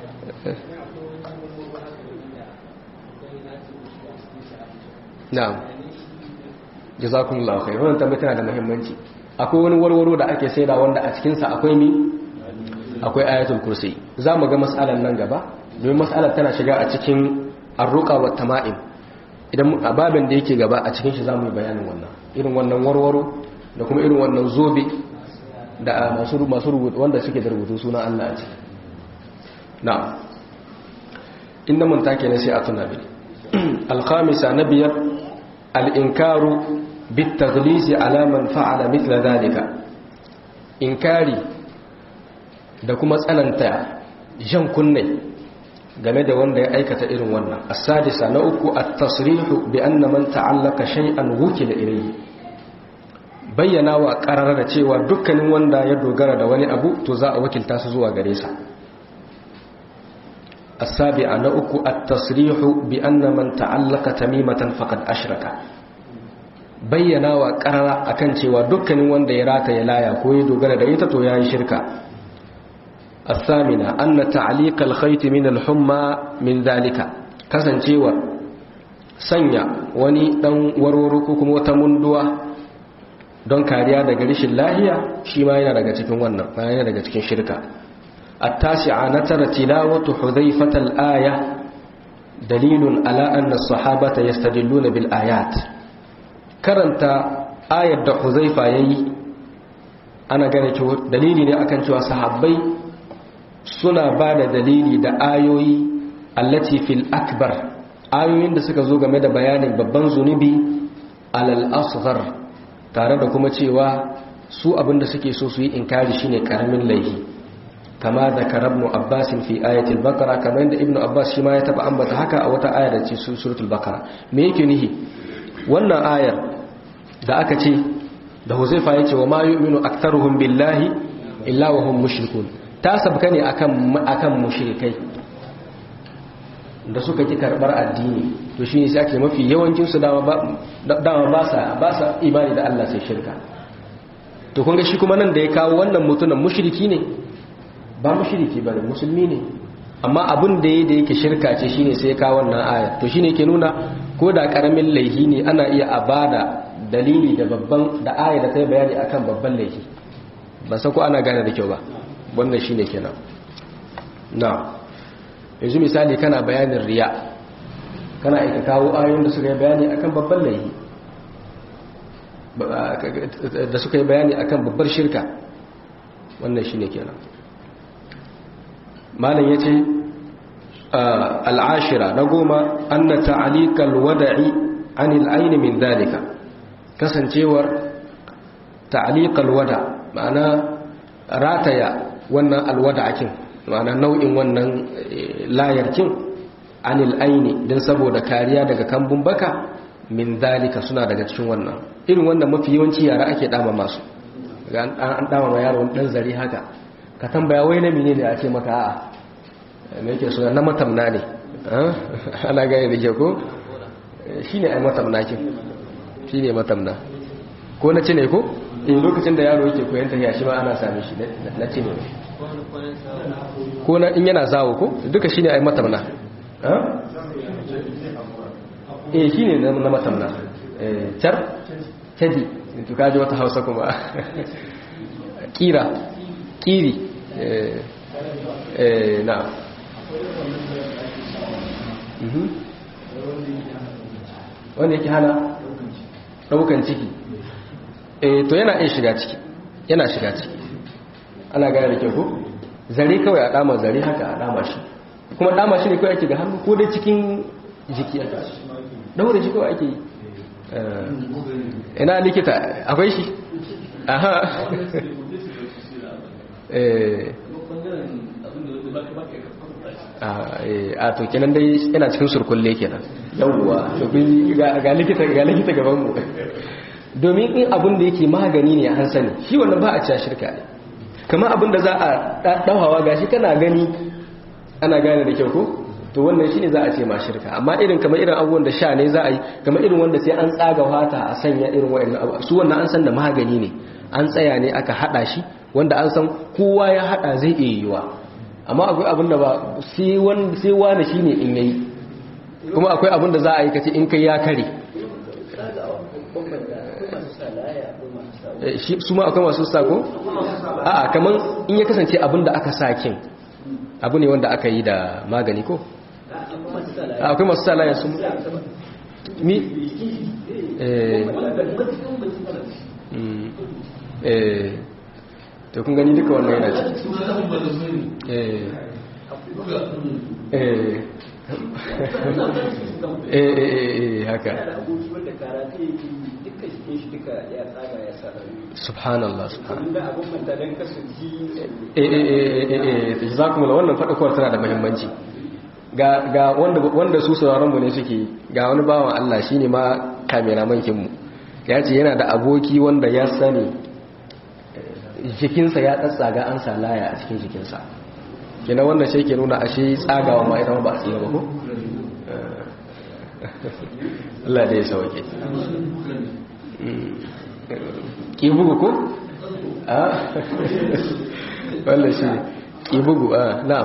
na'am jazakumullahu khair wannan tambaya tana da muhimmanci akwai wani warwaro da ake saida wanda a cikin sa akwai ni akwai ayatul kursi zamu ga mas'alan nan gaba domin mas'alar tana shiga a cikin arruqa wat tama'im idan ababin da yake gaba a cikin shi zamu yi bayanin wannan irin wannan warwaro da kuma irin wannan zobe da masu masu rubutu wanda suke da rubutu suna Allah a ciki na'am inda mun take ne sai a tuna bi al-khamisa nabiyar al-inkaru bit-taghliz ala man fa'ala mithla dhalika inkari da kuma tsananta jan kunne game da wanda ya aikata irin wannan as-sadisa na uku at-tasrihu bi anna man ta'allaka shay'an wukila ilayhi bayyana wa qarar da cewa dukkanin wanda ya dogara da wani abu to za a wakilta su zuwa gare sa as-sabi'a na uku at-tasrihu bi anna man ta'allaka tamimatan faqad ashraka bayyana wa qarar akan cewa dukkanin wanda ya rata ya laya ko ya dogara da ita to yayi shirka الثامنة أن تعليق الخيط من الحمى من ذلك kasancewa sanya wani dan warwaro ko kuma wata munduwa don kariya daga rishin lahiya shi ma yana daga cikin wannan ma yana daga cikin shirka at-tasi'a natara tilawatu hudhaifat al-aya dalilun ala anna as-sahabata yastadilluna bil ayat karanta ayar da hudhaifa yayi ana gane cewa dalili ne akan cewa sahabbai suna ba da dalili da ayoyi allati fil akbar ayoyin da suka zo game da bayanin babban zunubi alal asghar tare da kuma cewa su abinda suke so su yi inkari shine karamin laifi kama da karabnu abbas fi ayatul baqara kamar da ibnu abbas shi ma ya taba ambata haka a wata aya da ce suratul baqara me yake nihi wannan ayar da aka ce da huzaifa yace wa ma yu'minu aktharuhum billahi illa wa hum mushrikun ta sabka ne akan akan mushrikai da suka ki karbar addini to shine sai ake mafi yawancin su dama ba dama ba sa ba sa imani da Allah sai shirka to kun ga shi kuma nan da ya kawo wannan mutunan mushriki ne ba mushriki bane musulmi ne amma abin da yake da yake shirka ce shine sai ya kawo wannan aya to shine yake nuna ko da karamin laifi ne ana iya abada dalili da babban da aya da ta bayani akan babban laifi ba sai ko ana gane da kyau ba wannan shi ne kenan na yanzu misali kana bayanin riya kana aika kawo ayoyin da suka yi bayani akan babban laifi da suka yi bayani akan babbar shirka wannan shi ne kenan malam ya ce al'ashira na goma an na ta'alikal wada'i anil aini min dalika kasancewar ta'alikal wada ma'ana rataya wannan alwada akin ma'ana nau'in wannan layarkin anil aini don saboda kariya daga kambun baka min dalika suna daga cikin wannan irin wannan mafi yawanci yara ake dama masu an dama ma yaro dan zari haka ka tambaya wai na mene ne a ce maka a'a me yake suna na matamna ne ana gane da ke ko shine ai matamna kin shine matamna ko na ci ne ko in lokacin da yaro yake koyan tafiya shi ma ana same shi na ci ne ko na in yana zawo ko duka shine ai matamna eh shine na matamna eh char caji to kaji wata Hausa kuma kira kiri eh eh na mhm wanda yake hana daukan ciki eh to yana iya shiga ciki yana shiga ciki ana gane da kyau ko zare kawai a dama zare haka a dama shi kuma dama shi ne kawai ake ga hannu ko dai cikin jiki aka daure shi kawai ake yi ina likita akwai shi aha eh a to kenan dai yana cikin surkulle kenan yawwa ga likita ga likita gaban mu domin in abin da yake magani ne an sani shi wannan ba a cewa shirka ne kamar abin da za a dawawa gashi kana gani ana gane da kyau ko to wannan shine za a ce ma shirka amma irin kamar irin abubuwan da sha ne za a yi kamar irin wanda sai an tsaga wata a sanya irin wayannan abu su wannan an san da magani ne an tsaya ne aka hada shi wanda an san kowa ya hada zai iya yiwa amma akwai abin da ba sai wani sai wani shine in yayi kuma akwai abin da za a yi kace in kai ya kare shi su ma akwai masu sako a'a kaman in ya kasance abin da aka sakin abu ne wanda aka yi da magani ko akwai masu sa layan su mi eh eh to kun gani duka wannan yana ciki eh eh eh eh haka subhanallah subhanallah eh eh eh eh jazakumullahu wannan fadakwar tana da muhimmanci ga ga wanda wanda su sauraron mu ne suke ga wani bawan Allah shine ma kameraman kin mu yace yana da aboki wanda ya sani jikinsa ya tsatsaga an salaya a cikin jikinsa kina wannan shi ke nuna ashe tsagawa ma ita ba a tsira ba ko Allah da ya sauke ki bugu ko a wallahi shi ki bugu a na'am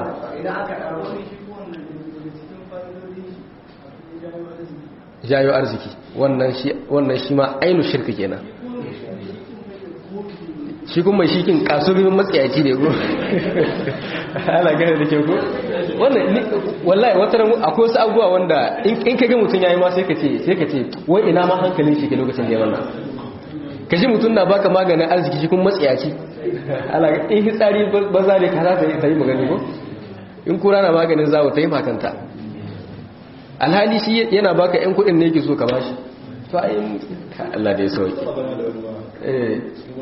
jayo arziki wannan shi wannan shi ma ainu shirka kenan shi kuma shi kin kasurin matsayaci ne ko ana gane da ke ko wannan wallahi wata ran akwai wasu abubuwa wanda in ka ga mutun yayi ma sai ka ce sai ka ce wai ina ma hankalin shi ke lokacin da ya wannan kaji mutun na baka maganin arziki shi kuma matsayaci ana ga in hitsari baza ne ka za ta yi magani ko in kura na maganin zawo ta yi makanta alhali shi yana baka yan kudin ne yake so ka bashi to ai Allah da ya sauki eh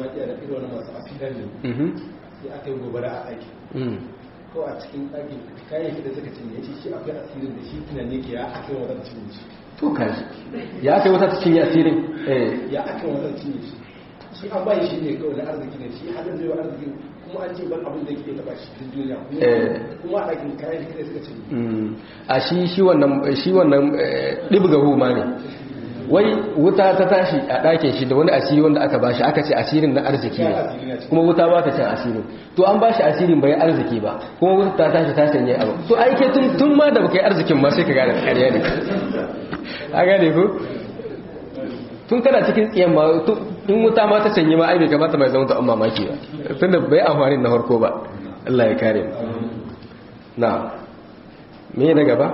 mhm sai aka yi gobara a ɗaki ko a cikin ɗakin kayan da suka cinye shi shi akwai asirin da shi tunani ke ya aka yi wata cinye shi to kaji ya aka yi wata cinye asirin eh ya aka yi wata cinye shi shi an bayi shi ne kawai na arziki ne shi hadin zai wa arziki kuma an ce ban abin da ke taba shi duk duniya kuma a ɗakin kayan da suka cinye a shi shi wannan shi wannan ɗibga huma ne wai wuta ta tashi a ɗakin shi da wani asiri wanda aka bashi aka ce asirin na arziki ne kuma wuta ba ta cin asirin to an bashi asirin bai arziki ba kuma wuta ta tashi ta sanye abu to aike tun tun ma da baka yi arzikin ma sai ka gane ƙarya ne a gane ko tun kana cikin tsiyan ma in wuta ma ta sanye ma ai bai kamata mai zama ta amma mamaki ba tunda bai amfani na farko ba Allah ya kare mu na me na gaba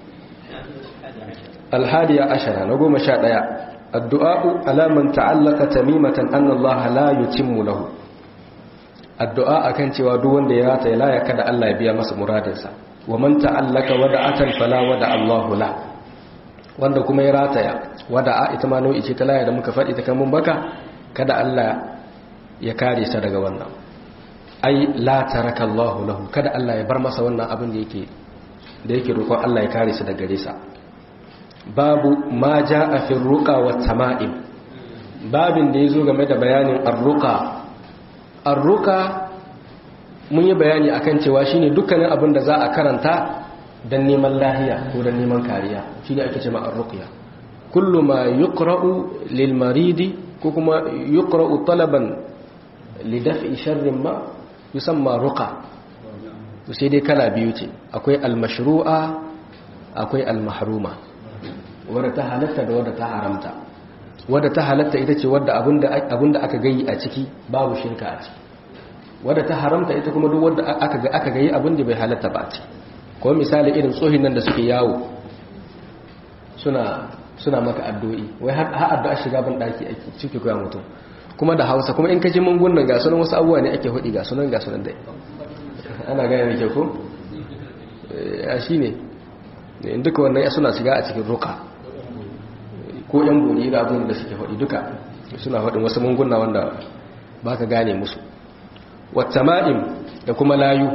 الحادية عشرة نقوم شادية الدعاء على من تعلق تميمة أن الله لا يتم له الدعاء كان تودون ديات لا يكاد الله يبيع مس مرادسا ومن تعلق ودعة فلا ودع الله له wanda kuma ya rataya wada'a ita ma nau'i ce ta laya da muka faɗi ta kan mun baka kada Allah ya kare sa daga wannan ai la taraka Allahu lahu, kada Allah ya bar masa wannan abin da yake da yake roƙon Allah ya kare shi daga gare sa. Babu ma jaa fi ruqa wat tama'im, babin da yazo game da bayanin ar-ruqa. Ar-ruqa mun yi bayani akan cewa shine dukkanin abin da za a karanta dan neman lahiya ko dan neman kariya, shine ake cewa ar-ruqya. Kullu ma yuqra'u lil maridi ko kuma yuqra'u talaban li daf'i sharrin ma yusamma ruqa. To sai dai kala biyu ce, akwai al-mashru'a akwai al-mahruma, wadda ta halatta da wadda ta haramta. Wadda ta halatta ita ce wadda abinda abinda aka gayi a ciki babu shirka a ciki. Wadda ta haramta ita kuma duk wadda aka ga aka gayi abinda bai halatta ba ce. Ko misali irin tsohin nan da suke yawo suna suna maka addu'i, wai har addu'a shiga ban daki ake ciki ga mutum, kuma da Hausa, kuma in kaji mungunan ga sunan wasu abubuwa ne ake hudi ga sunan ga sunan dai ana gane da ke ko a shine in duka wannan suna shiga a cikin ruka, ko yan bori da abin da suke hudi duka suna hudin wasu munguna wanda baka gane musu. Wattama'im da kuma layu.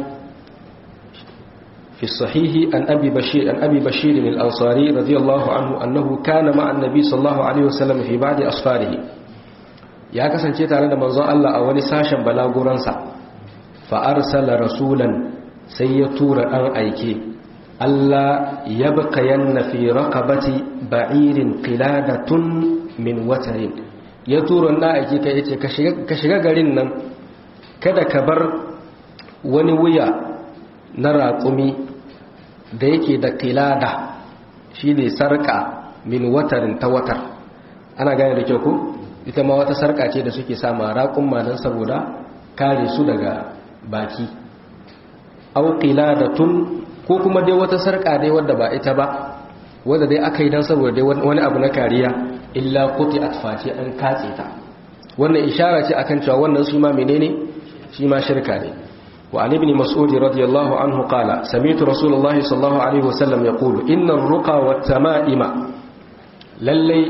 في الصحيح عن أبي بشير عن أبي بشير الأنصاري رضي الله عنه أنه كان مع النبي صلى الله عليه وسلم في بعض أسفاره. يا كسانتي tare da manzon Allah a wani sashen balaguransa, fa arsala rasulan, sai ya tura dan aike, Allah yabqayanna fi raqabati ba'irin qiladatun min watarin. Ya tura dan aike kai yace ka shiga ka shiga garin nan, kada ka bar wani wuya na raƙumi da yake da kilada, shi ne sarƙa min watarin ta watar. Ana gane da kyau ku? Ita ma wata sarƙa ce da suke sama raƙun malan saboda kare su daga baki. Au kiladatun, ko kuma dai wata sarƙa dai wadda ba ita ba, wadda dai aka yi don saboda dai wani abu na kariya, illa kuti atfati an katse ta. Wannan ishara ce akan cewa wannan shi ma menene? Shi ma shirka ne. وعن ابن مسعود رضي الله عنه قال سمعت رسول الله صلى الله عليه وسلم يقول إن الرقى والتمائم للي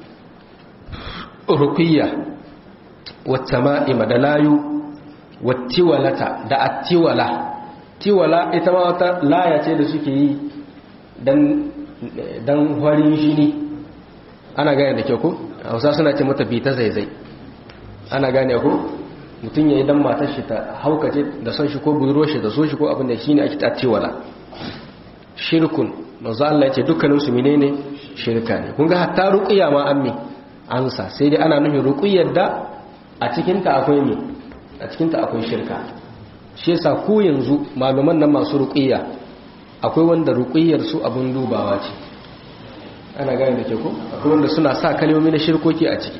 رقية والتمائم دلايو والتولة دا التولة تولة إتماوتا لا يتيد سكي دن دن هولين جيني أنا قاين دكيوكو أو ساسنا تموت بيتا زي زي أنا قاين يقول mutum ya yi dan matar shi ta haukace da son shi ko budurwar shi da so shi ko abin da shi ne ake tattiwala. Shirkun, manzo Allah ya ce dukkaninsu menene shirka ne. Kun ga hatta ruqiyya ma an mi ansa, sai dai ana nufin ruqiyyar da a cikin ta akwai me a cikin ta akwai shirka. Shi yasa ku yanzu malaman nan masu ruqiyya akwai wanda ruqiyyar su abun dubawa ce. Ana gane da ke ko akwai wanda suna sa kalmomi na shirkoki a ciki.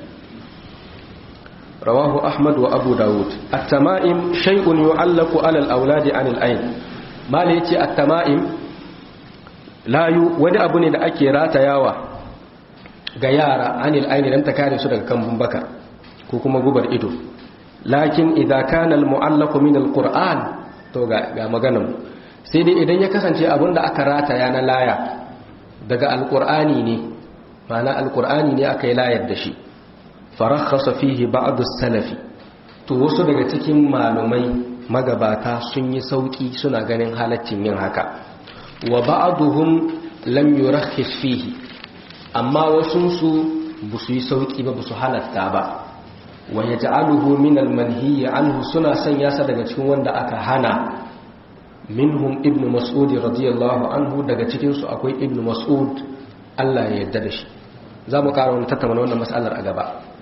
رواه أحمد وأبو داود. التمائم شيء يعلق على الأولاد عن العين. ما ليتي التمائم لا يو ودي أبني دا أكي راتا ياوا غيارا عن العين لم تكاري سودك كم بكر كوكما غبر إدو. لكن إذا كان المعلق من القرآن تو غا مغنم سيدي إذن يكسنتي أبن دا أكا راتا يانا لايا دغا القرآني ني معنى القرآني ني أكي لايا دشي. farakhasa fihi ba'd as-salafi, to wasu daga cikin malumai magabata sun yi sauki suna ganin halaccin yin haka, wa ba'duhum lam yurakhis fihi, amma wasu su busu yi sauki ba busu halatta ba, wa yaj'aluhu min al-manhi anhu, suna sanya sa daga cikin wanda aka hana. Minhum ibn mas'ud radiyallahu anhu, daga cikin su akwai ibn mas'ud Allah ya yarda da shi. za mu ƙara wani tattauna wannan matsalar a gaba.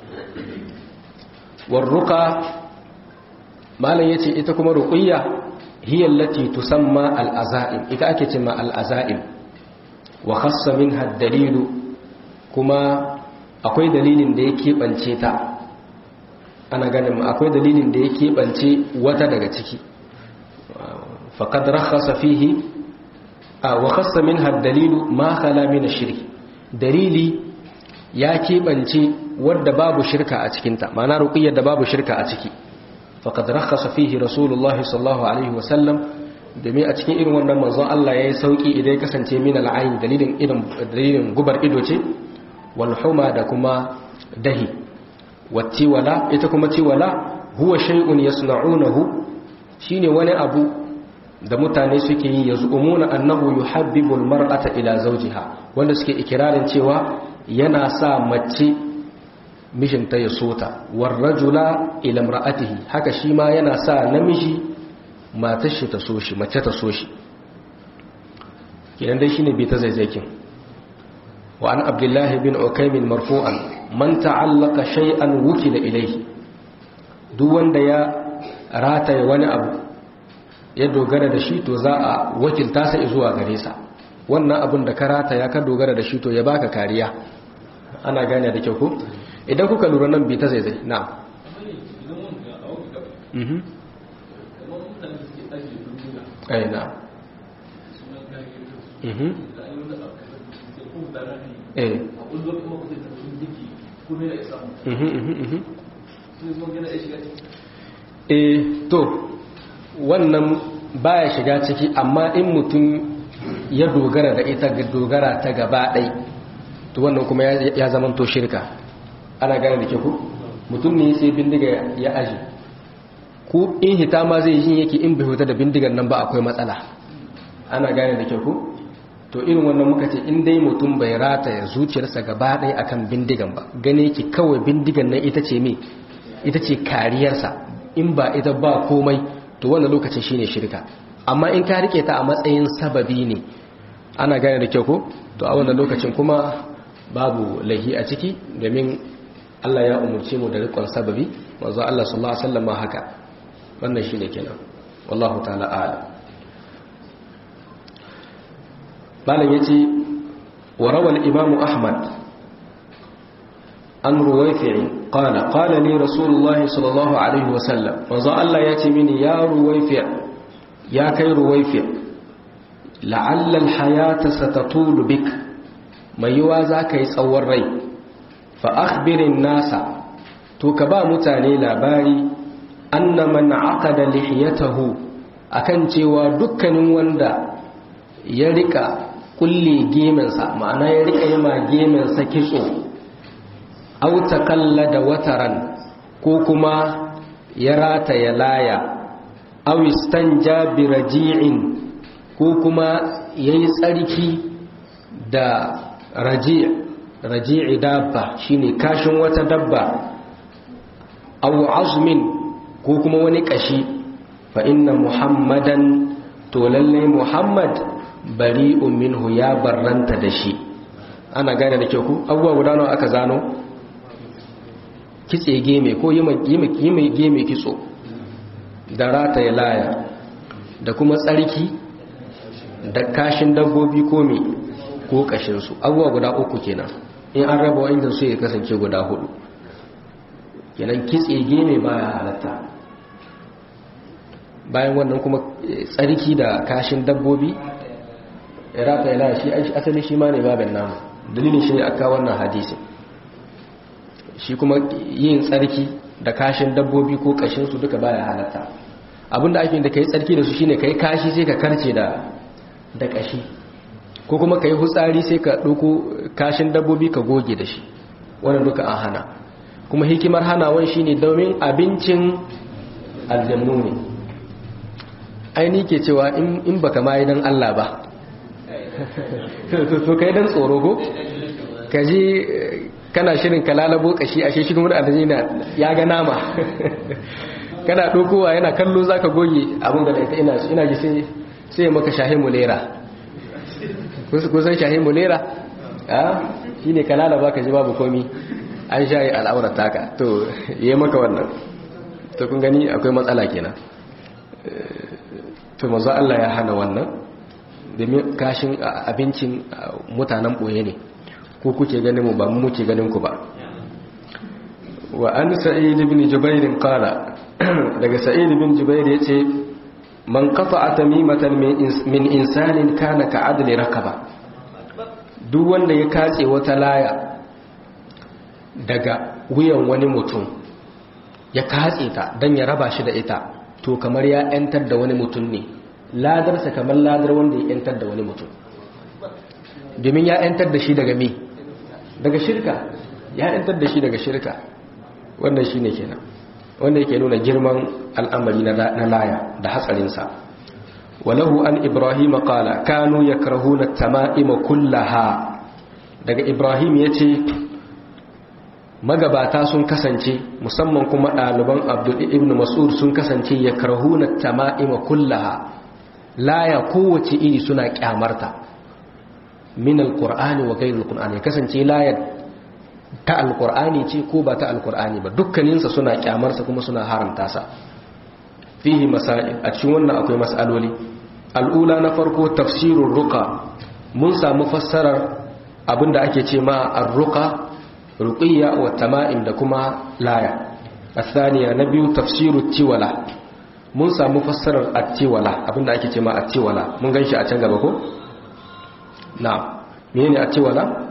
warruka malam yace ita kuma ruqiyya hiya allati tusamma al-azaim, ita ake cewa al-azaim, wa khassa minha ad-dalil, kuma akwai dalilin da yake bance ta, ana ganin akwai dalilin da yake bance wata daga ciki. faqad rakhasa fihi wa khassa minha ad-dalil ma khala min ash-shirk, dalili ya keɓance wadda babu shirka a cikinta, ma'ana ruqiyyar da babu shirka a ciki. faqad rakhasa fihi rasulullahi sallallahu alaihi wasallam, domin a cikin irin wannan manzon Allah yayi sauki idan ya kasance min al-ayn, dalilin irin dalilin gubar ido ce, wal huma da kuma dahi, wattiwala ita kuma tiwala huwa shay'un yasna'unahu shine wani abu da mutane suke yi yazumuna annahu yuhabbibul mar'ata ila zawjiha wanda suke ikirarin cewa yana sa mace mijinta ya sota war rajula ila imra'atihi haka shi ma yana sa namiji matar shi ta so shi mace ta so shi kidan dai shine bi ta zaizakin wa an abdullah bin ukaym marfu'an man ta'allaqa shay'an wukila ilayhi duk wanda ya rataye wani abu ya dogara da shi to za a wakilta sa zuwa gare sa wannan abun da ka rataya ka dogara da shi to ya baka kariya ana gane da kyau ko idan kuka lura nan bi ta zaizai na mhm ai na mhm eh mhm eh to wannan baya shiga ciki amma in mutum ya dogara da ita ga dogara ta gaba ɗai to wannan kuma ya zama to shirka ana gane da ke ku mutum ne sai bindiga ya aji ku in hita ma zai yi yake in bai huta da bindigar nan ba akwai matsala ana gane da ke ku to irin wannan muka ce in dai mutum bai rata ya zuciyarsa gaba ɗai akan bindigan ba gane ki kawai bindigan nan ita ce me ita ce kariyarsa in ba ita ba komai to wannan lokacin shine shirka amma in ka rike ta a matsayin sababi ne ana gane da kyau ko to a wannan lokacin kuma babu lahi a ciki domin Allah ya umurce mu da rikon sababi manzo Allah sallallahu alaihi wasallam haka wannan shine kenan wallahu ta'ala a'lam malam yace wa rawal imam ahmad an ruwayfi qala qala li rasulullah sallallahu alaihi wasallam manzo Allah yace mini ya ruwayfi ya kai ruwayfi la'alla alhayata satatulu bik mai yiwa zaka yi tsawon rai fa akhbirin nasa to ka ba mutane labari anna man aqada lihiyatahu akan cewa dukkanin wanda ya rika kulle gemensa ma'ana ya rika yi ma gemensa kitso aw takallada wataran ko kuma ya rata ya laya aw istanja bi raji'in ko kuma yayi tsarki da raji' raji'i dabba shine kashin wata dabba aw azmin ko kuma wani kashi fa inna muhammadan to lalle muhammad bari'un minhu ya barranta da shi ana gane da kyau ku abubuwa guda nawa aka zano kitse geme ko yi mai geme kitso da rata ya laya da kuma tsarki da kashin dabbobi ko me ko kashinsu abubuwa guda uku kenan in an raba wa'inda su ya kasance guda hudu kenan kitse geme baya halatta bayan wannan kuma tsarki da kashin dabbobi rata ya laya shi asali shi ma ne babin namu dalilin shi ne aka wannan hadisi shi kuma yin tsarki da kashin dabbobi ko kashinsu duka baya halatta abinda ake da kai tsarki da su shine kai kashi sai ka karce da da kashi ko kuma kai hutsari sai ka dauko kashin dabbobi ka goge da shi wannan duka an hana kuma hikimar hanawan shine domin abincin aljannu ne ai ni ke cewa in in baka mai dan Allah ba to kai dan tsoro ko kaji kana shirin ka lalabo kashi ashe shi kuma da na ya ga nama kana dokowa yana kallo zaka goge abin da ita ina ina ji sai sai maka shahi mulera ko sai shahi mulera ah shine ka lalaba ka ji babu komi an shayi al'aurar taka to yayi maka wannan to kun gani akwai matsala kenan to manzo Allah ya hana wannan domin kashin abincin mutanen boye ne ko kuke ganin mu ba mu muke ganin ku ba wa an sa'id ibn jubair qala daga sa'id ibn jubair yace man qata'a tamimatan min insanin kana ka'adli rakaba duk wanda ya katse wata laya daga wuyan wani mutum ya katse ta dan ya raba shi da ita to kamar ya yantar da wani mutum ne ladarsa kamar ladar wanda ya yantar da wani mutum domin ya yantar da shi daga me daga shirka ya yantar da shi daga shirka wannan shine kenan wanda yake nuna girman al'amari na laya da hatsarinsa. walahu an ibrahim qala kanu yakrahuna at-tama'ima kullaha, daga ibrahim yace magabata sun kasance musamman kuma ɗaliban abdul ibn mas'ud sun kasance yakrahuna at-tama'ima kullaha, laya kowace iri suna kyamarta, min al-qur'ani wa ghayr al-qur'ani, kasance layar ta alkur'ani ce ko ba ta alkur'ani ba, dukkaninsa suna kyamarsa kuma suna haramta sa. fihi masail, a cikin wannan akwai mas'aloli. al'ula na farko tafsirur ruqa, mun samu fassarar abinda ake ce ma ar-ruqa, ruqiyya wa tama'im da kuma laya. asaniya na biyu tafsirut tiwala, mun samu fassarar at-tiwala, abinda ake ce ma at-tiwala mun ganshi a can gaba ko na'am. menene at-tiwala?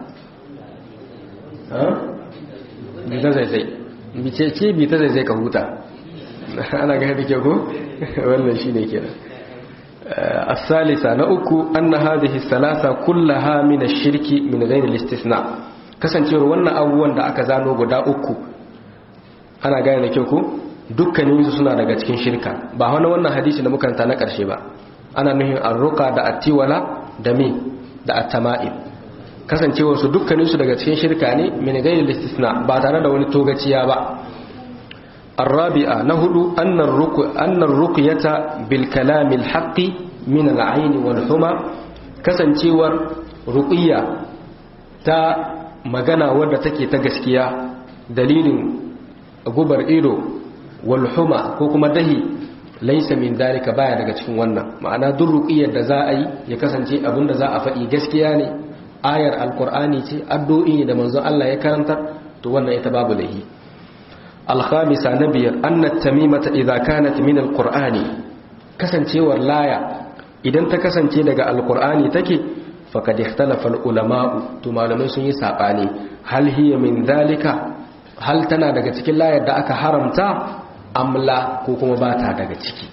bi ta zaizai, bice ce bi ta zaizai ka huta ana ga yadda ke ko wannan shi ne kenan. as-salisa na uku anna hadhihi salasa kullaha min ash-shirki min ghayr al-istithna, kasancewar wannan abubuwan da aka zano guda uku ana gane da kyau ko dukkanin su suna daga cikin shirka. ba wani wannan hadisi da muka karanta na karshe ba, ana nuhin ar-ruqa da at-tiwala da mi da at-tama'im, kasancewar su dukkanin su daga cikin shirka ne min ghayr al-istithna, ba tare da wani togaciya ba. الرابعة نهدو أن الرقية أن الرقية بالكلام الحق من العين والحمى، كسنتيور رقية تا مغانا ودا تكي تا gaskiya dalilin gubar ido wal huma ko kuma dahi laysa min dalika, baya daga cikin wannan. ma'ana duk ruqiyar da za a yi ya kasance abinda za a faɗi gaskiya ne, ayar alqur'ani ce, addu'i ne da manzon Allah ya karanta, to wannan ita babu lahi. الخامسة نبير أن التميمة إذا كانت من القرآن، كسنتيور لايا إذا انت كسنتي لغا القرآن تكي فقد اختلف العلماء تمالمين سني ساقاني هل هي من ذلك، هل تنا لغا تكي لايا دا أكا حرمتا أم لا كوكما باتا لغا تكي.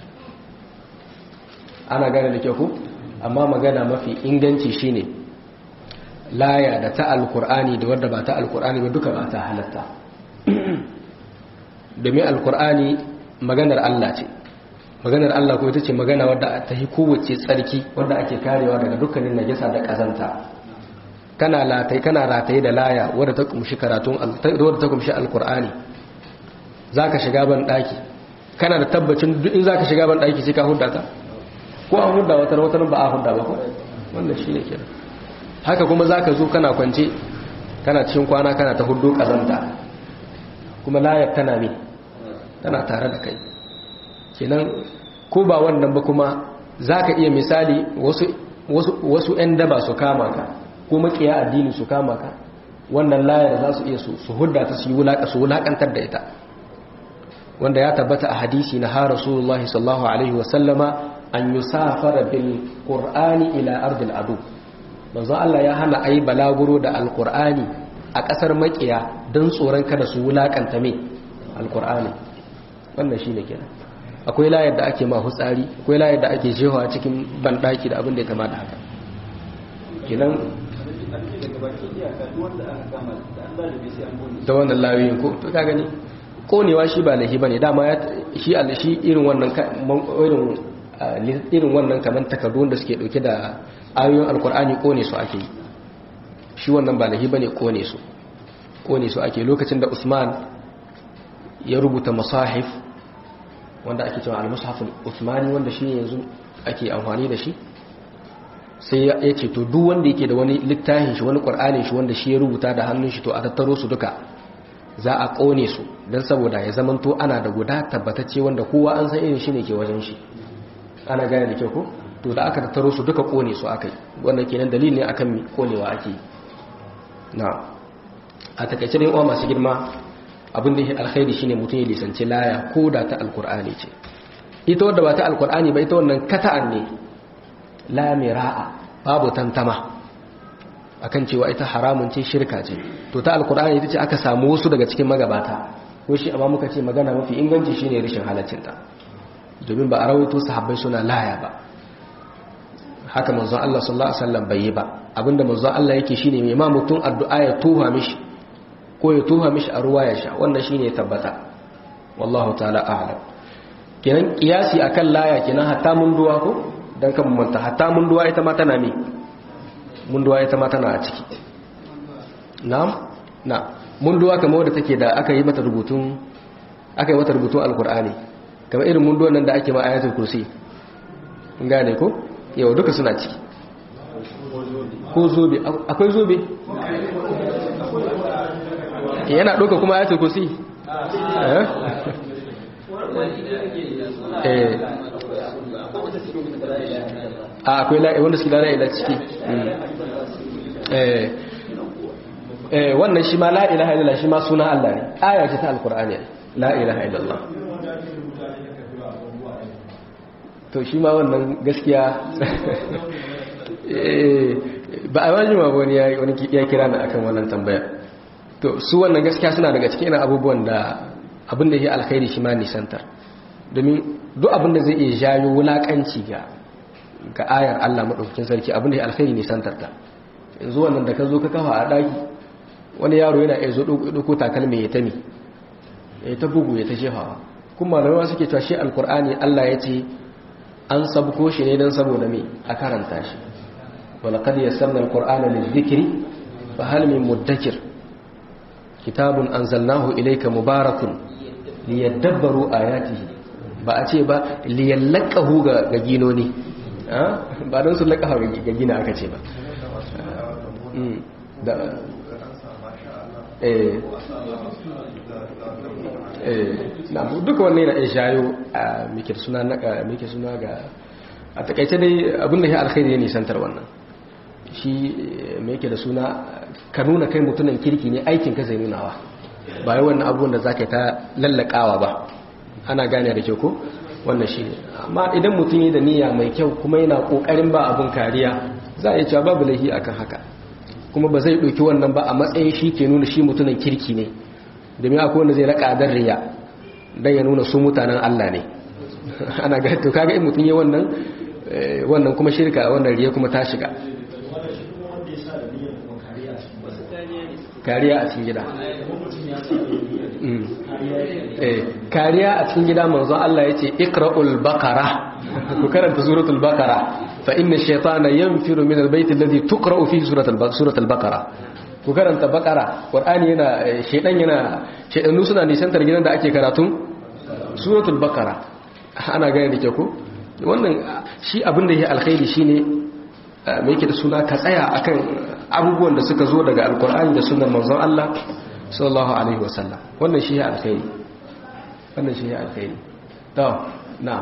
أنا قال لك يوكو أما ما قال ما في إنجنتي شيني لايا دا تا القرآن دا ودى باتا القرآن ودوكا باتا حلتا domin alkur'ani maganar Allah ce, maganar Allah ko ita ce magana wadda ta yi kowace tsarki, wadda ake karewa daga dukkanin najasa da kazanta. kana latai kana rataye da laya wadda ta kumshi karatun wadda ta kumshi alkur'ani, zaka shiga ban daki kana da tabbacin duk in zaka shiga ban daki sai ka hudda ta, ko an hudda wata wata ba a hudda ba ko wannan shine kenan. haka kuma zaka zo kana kwance kana cikin kwana kana ta huddo kazanta, kuma layar tana mi tana tare da kai kenan. ko ba wannan ba kuma zaka iya misali wasu wasu wasu ƴan daba su kama ka ko makiya addini su kama ka, wannan layar za su iya su su hudda ta su yi wulaka su wulakantar da ita, wanda ya tabbata a hadisi na har Rasulullahi sallallahu alaihi wa sallama an yusafara bil qur'ani ila ardil adu. manzo Allah ya hana ayi balaguro da alqur'ani a kasar makiya don tsoron kada su wulakanta mai alkur'ani. wannan shi ne kenan. akwai layar da ake ma hutsari, akwai layar da ake jewa cikin bandaki da abin da ya kama da haka kenan. da wannan layoyin ko to ka gani konewa shi ba lahi bane dama ya shi shi irin wannan irin irin wannan kaman takardun da suke dauke da ayoyin alkur'ani kone su ake yi, shi wannan ba lahi bane kone su kone su ake. lokacin da Usman ya rubuta masahif wanda ake cewa al-mushaf al-Uthmani, wanda shi yanzu ake amfani da shi, sai ya ce to duk wanda yake da wani littafin shi wani Qur'anin shi wanda shi ya rubuta da hannun shi to a tattaro su duka za a kone su, dan saboda ya zamanto ana da guda tabbatacce wanda kowa an san irin shi ne ke wajen shi. ana gane da kyau ko to da aka tattaro su duka kone su akai, wannan kenan dalili ne akan konewa ake. na a takaice dai uwa masu girma, abin da yake alkhairi shine mutum ya lisanci laya ko da ta alkur'ani ce. ita wadda ba ta alkur'ani ba ita wannan kata'an ne, la mira'a, babu tantama akan cewa ita haramun ce, shirka ce. to ta alkur'ani ita ce aka samu wasu daga cikin magabata ko shi, amma muka ce magana mafi inganci shine rashin halaccinta, domin ba a rawaito sahabbai suna laya ba. haka manzon Allah sallallahu alaihi wasallam bai yi ba. abinda manzon Allah yake shine mai ma mutum addu'a ya tuha mishi ko ya tuha mishi a ruwa ya sha, wannan shine ya tabbata. wallahu ta'ala a'lam. Kenan kiyasi akan laya kenan hatta munduwa ko dan kan manta hatta munduwa ita ma tana me munduwa ita ma tana a ciki. Na'am na munduwa kamar wadda take da aka yi mata rubutun aka yi mata rubutun alkur'ani kamar irin munduwan nan da ake ma ayatul kursi in gane ko yau duka suna ciki ko zobe akwai zobe yana ɗauka kuma ayatul kursi eh eh a akwai la'i wanda suke lalai ila ciki eh eh wannan shi ma la ilaha illallah shi ma sunan Allah ne aya ce ta alqur'ani la ilaha illallah to shi ma wannan gaskiya eh ba a wani ma wani ya wani ya kira ni akan wannan tambaya to su wannan gaskiya suna daga cikin abubuwan da abin da yake alkhairi shi ma nisantar domin duk abin da zai iya jayo wulakanci ga ga ayar Allah madaukakin sarki abin da yake alkhairi nisantar ta yanzu wannan da ka zo ka kafa a daki wani yaro yana iya zo ɗauko takalmi ya tami ya ta bugu ya ta shefawa kuma malamai suke cewa shi alkur'ani Allah ya ce an sabko shi ne don saboda me a karanta shi walaqad yassarna alqur'ana lizikri fa hal min muddakir kitabun anzalnahu ilayka mubarakun liyadabbaru ayatihi ba a ce ba liyallaqahu ga ga ginoni ba don su laqaha ga gina aka ce ba da eh eh na duka wannan yana shayo a mike suna naka mike suna ga a takaice dai abinda ya alkhairi ne santar wannan shi me yake da suna ka nuna kai mutunan kirki ne aikin ka zai nunawa ba yi wannan abubuwan da zaka ta lallakawa ba ana gane da kyau ko wannan shi ne amma idan mutum yi da niyya mai kyau kuma yana kokarin ba abun kariya za a yi cewa babu laifi akan haka kuma ba zai ɗauki wannan ba a matsayin shi ke nuna shi mutunan kirki ne domin akwai wanda zai raka adar riya don ya nuna su mutanen Allah ne ana ga to kaga in mutum ya wannan wannan kuma shirka wannan riya kuma ta shiga kariya a cikin gida kariya a cikin gida manzon Allah ya ce iqra'ul baqara ku karanta suratul baqara fa inna ash-shaytana yanfiru min al-bayt alladhi tuqra'u fihi suratul baqara ku karanta baqara qur'ani yana shedan yana shedanu suna nisantar gidan da ake karatun suratul baqara ana gane da ke ku wannan shi abin da yake alkhairi shine me yake da suna ka tsaya akan abubuwan da suka zo daga alqur'ani da sunnar manzon Allah sallallahu alaihi wasallam wannan shi ya alkhairi wannan shi ya alkhairi to na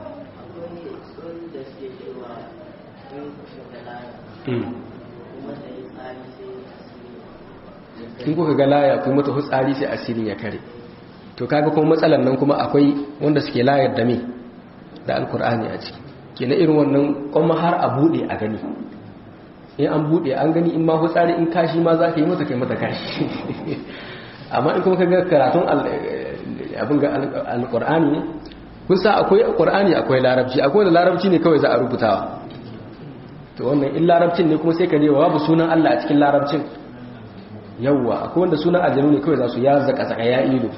in kuka ga laya kuma mata hutsari sai asirin ya kare to kaga kuma matsalan nan kuma akwai wanda suke layar da me da alkur'ani a ciki kenan irin wannan kuma har a bude a gani in an bude an gani in ma hutsari in kashi ma za ka yi mata kai mata kashi amma in kuma ka ga karatun abin ga alkur'ani ne kun sa akwai alkur'ani akwai larabci akwai da larabci ne kawai za a rubutawa to wannan in larabcin ne kuma sai ka je wa babu sunan Allah a cikin larabcin yawwa akwai wanda sunan aljanu ne kawai za su ya zaka tsaka ya ido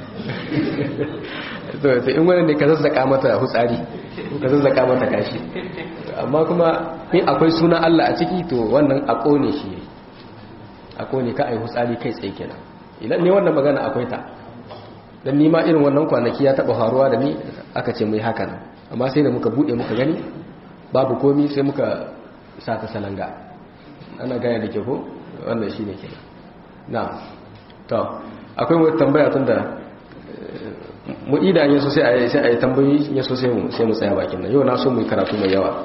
to in wani ne ka zazzaka mata hutsari ka zazzaka mata kashi amma kuma in akwai sunan Allah a ciki to wannan a kone shi a kone ka ai hutsari kai tsaye kenan idan ne wannan magana akwai ta dan ni ma irin wannan kwanaki ya taba faruwa da ni aka ce mai haka nan amma sai da muka bude muka gani babu komi sai muka sa ta salanga ana gaya da ke ko wannan shine kenan na to akwai wata tambaya tun da mu ida yin so sai a yi sai a yi tambayi yin so sai mu sai mu tsaya bakin nan yau na so mu yi karatu mai yawa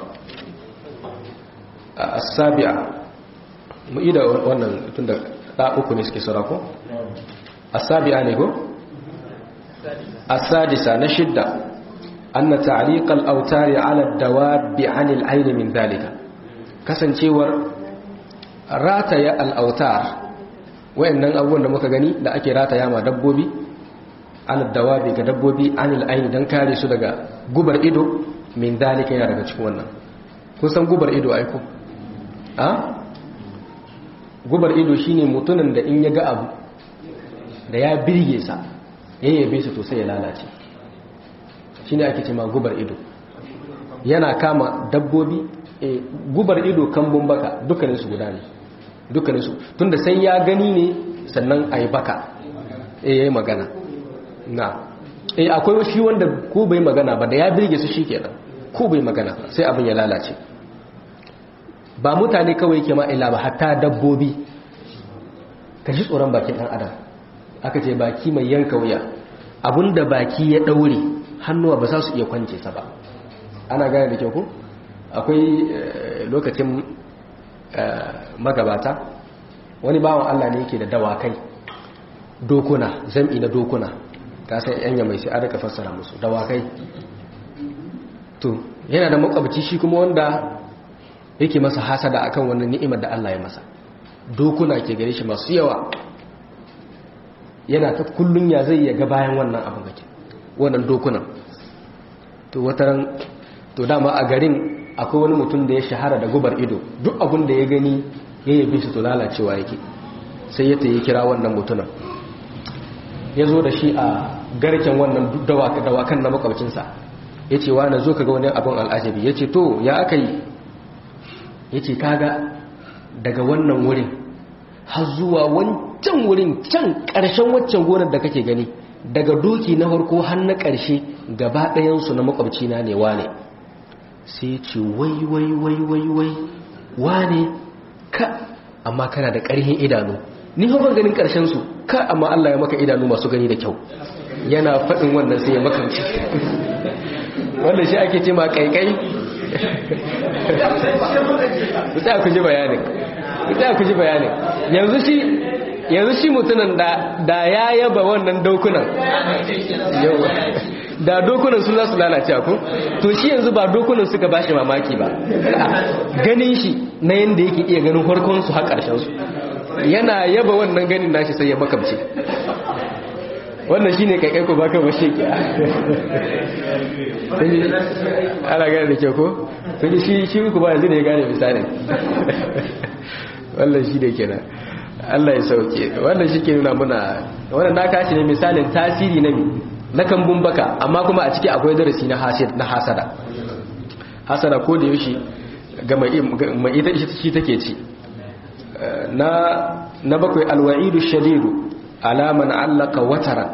as-sabi'a mu ida wannan tun da da uku ne suke sura ko as-sabi'a ne ko as-sadisa na shidda anna ta'liq al-awtari 'ala ad-dawab 'an al-'ayn min dhalika kasancewar rataya al-awtar wayannan abubuwan da muka gani da ake rataya ma dabbobi an dawabi ga dabbobi anil aini dan kare su daga gubar ido min dalika yana daga cikin wannan kun san gubar ido aiko a gubar ido shine mutumin da in ya ga abu da ya birge sa yabe su to sai ya lalace shine ake cewa gubar ido yana kama dabbobi e, gubar ido kambun baka dukkanin su guda ne dukkanin su tunda sai ya gani ne sannan ayi baka eh yayi magana na eh akwai shi wanda ko bai magana ba da ya birge su shikenan ko bai magana sai abin ya lalace ba mutane kawai yake ma ila ba hatta dabbobi ka ji tsoron bakin dan adam aka ce baki mai yanka wuya abinda baki ya daure hannuwa ba za su iya kwance sa ba ana gane da kyau ko akwai lokacin magabata wani bawan Allah ne yake da dawakai dokuna jam'i na dokuna ka san yanya mai sai aka fassara musu dawakai to yana da makwabci shi kuma wanda yake masa hasada akan wannan ni'imar da Allah ya masa dokuna ke gare shi masu yawa yana ta kullun ya zai yaga bayan wannan abin gake wannan dokunan to wataran to dama a garin akwai wani mutum da ya shahara da gubar ido duk abin da ya gani ya yabe shi to lalacewa yake sai ya tayi kira wannan mutumin ya zo da shi a garken wannan dawakan na makwabcinsa ya ce wa na zo ka ga wani abin al'ajabi ya ce to ya aka yi ya ce kaga daga wannan wurin har zuwa wancan wurin can ƙarshen waccan gonar da kake gani daga doki na harko har na ƙarshe gaba ɗayansu na makwabcina ne wane sai ce wai wai wai wai wai wane ka amma kana da ƙarhin idanu ni haɓar ganin ƙarshensu ka amma Allah ya maka idanu masu gani da kyau yana faɗin wannan sai ya makamci wanda shi ake ce ma ƙaiƙai ita ku ji bayanin ita ku ji bayanin yanzu shi yanzu shi mutunan da da ya yaba wannan dokunan da dokunan su za su lalace ku to shi yanzu ba dokunan suka bashi mamaki ba ganin shi na yanda yake iya ganin farkon su har karshen su yana yaba wannan ganin nashi sai ya makamce wannan shine kai kai ko baka bashe ki ana gane da ke ko sai shi shi ku ba yanzu ne ya gane misalin wannan shi da kenan Allah ya sauke wannan shi ke nuna muna wannan na kashi ne misalin tasiri na na kambun baka amma kuma a ciki akwai darasi na hasid na hasada hasada ko da yaushe ga mai ita shi take ci na na bakwai alwa'idu shadidu ala man allaka wataran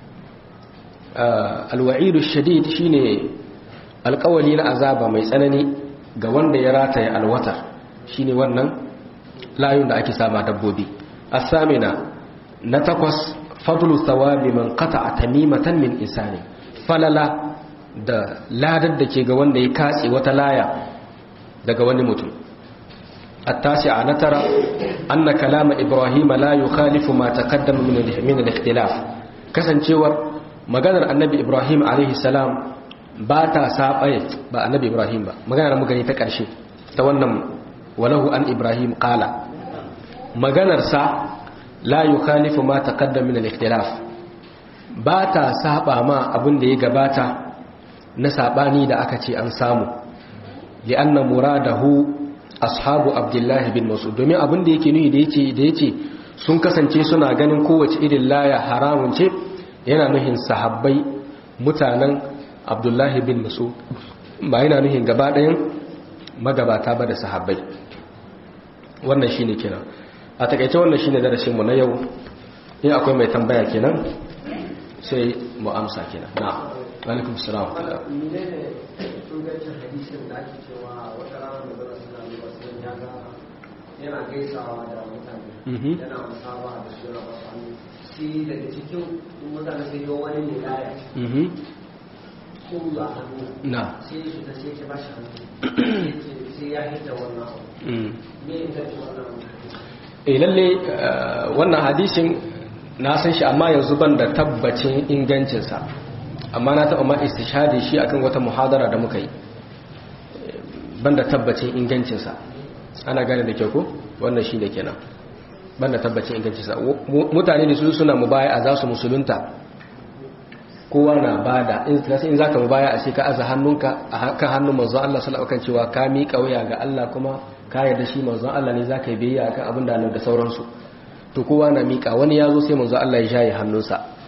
alwa'idu shadid shine alƙawali na azaba mai tsanani ga wanda ya rataya alwatar shine wannan layun da ake sama dabbobi asamina na takwas fadlu thawabi man qata'a tamimatan min insani falala da ladar da ke ga wanda ya katse wata laya daga wani mutum التاسعة نترى أن كلام إبراهيم لا يخالف ما تقدم من من الاختلاف كسنجور مغانر النبي إبراهيم عليه السلام باتا سابايت با النبي إبراهيم با مغانر مغاني تكرشي تونم وله أن إبراهيم قال مغانر سا لا يخالف ما تقدم من الاختلاف باتا سابا ما أبن دي غباتا نساباني دا أكتي أنسامو لأن مراده ashabu abdullahi bin mas'ud domin abin da yake nuni da yake da yake sun kasance suna ganin kowace irin laya haramun ce yana nuhin sahabbai mutanen abdullahi bin mas'ud ba yana nuhin gaba ɗayan magabata ba da sahabbai wannan shine kenan a takaice wannan shine darasin mu na yau in akwai mai tambaya kenan sai mu amsa kenan na alaikum salam yana gaisawa da mutane yana musawa da shi yana wasu hannu shi daga cikin mutane sai ga wani ne laya ko za hannu sai shi ta sai ke ba shi hannu sai ya hita wannan abu me ya tafi wannan eh lalle wannan hadisin na san shi amma yanzu ban da tabbacin ingancinsa amma na taɓa ma istishhadi shi akan wata muhadara da muka yi ban da tabbacin ingancinsa ana gane da kyau ko wannan shi da kenan banda tabbacin ingancinsa mutane da su suna mubaya a za su musulunta kowa na bada in za ka mubaya a sai ka aza hannunka a kan hannun manzon Allah sallallahu alaihi wasallam cewa ka miƙa wuya ga Allah kuma ka yarda shi manzon Allah ne za ka yi biyayya akan abin da da sauransu to kowa na miƙa wani ya zo sai manzon Allah ya jaye hannunsa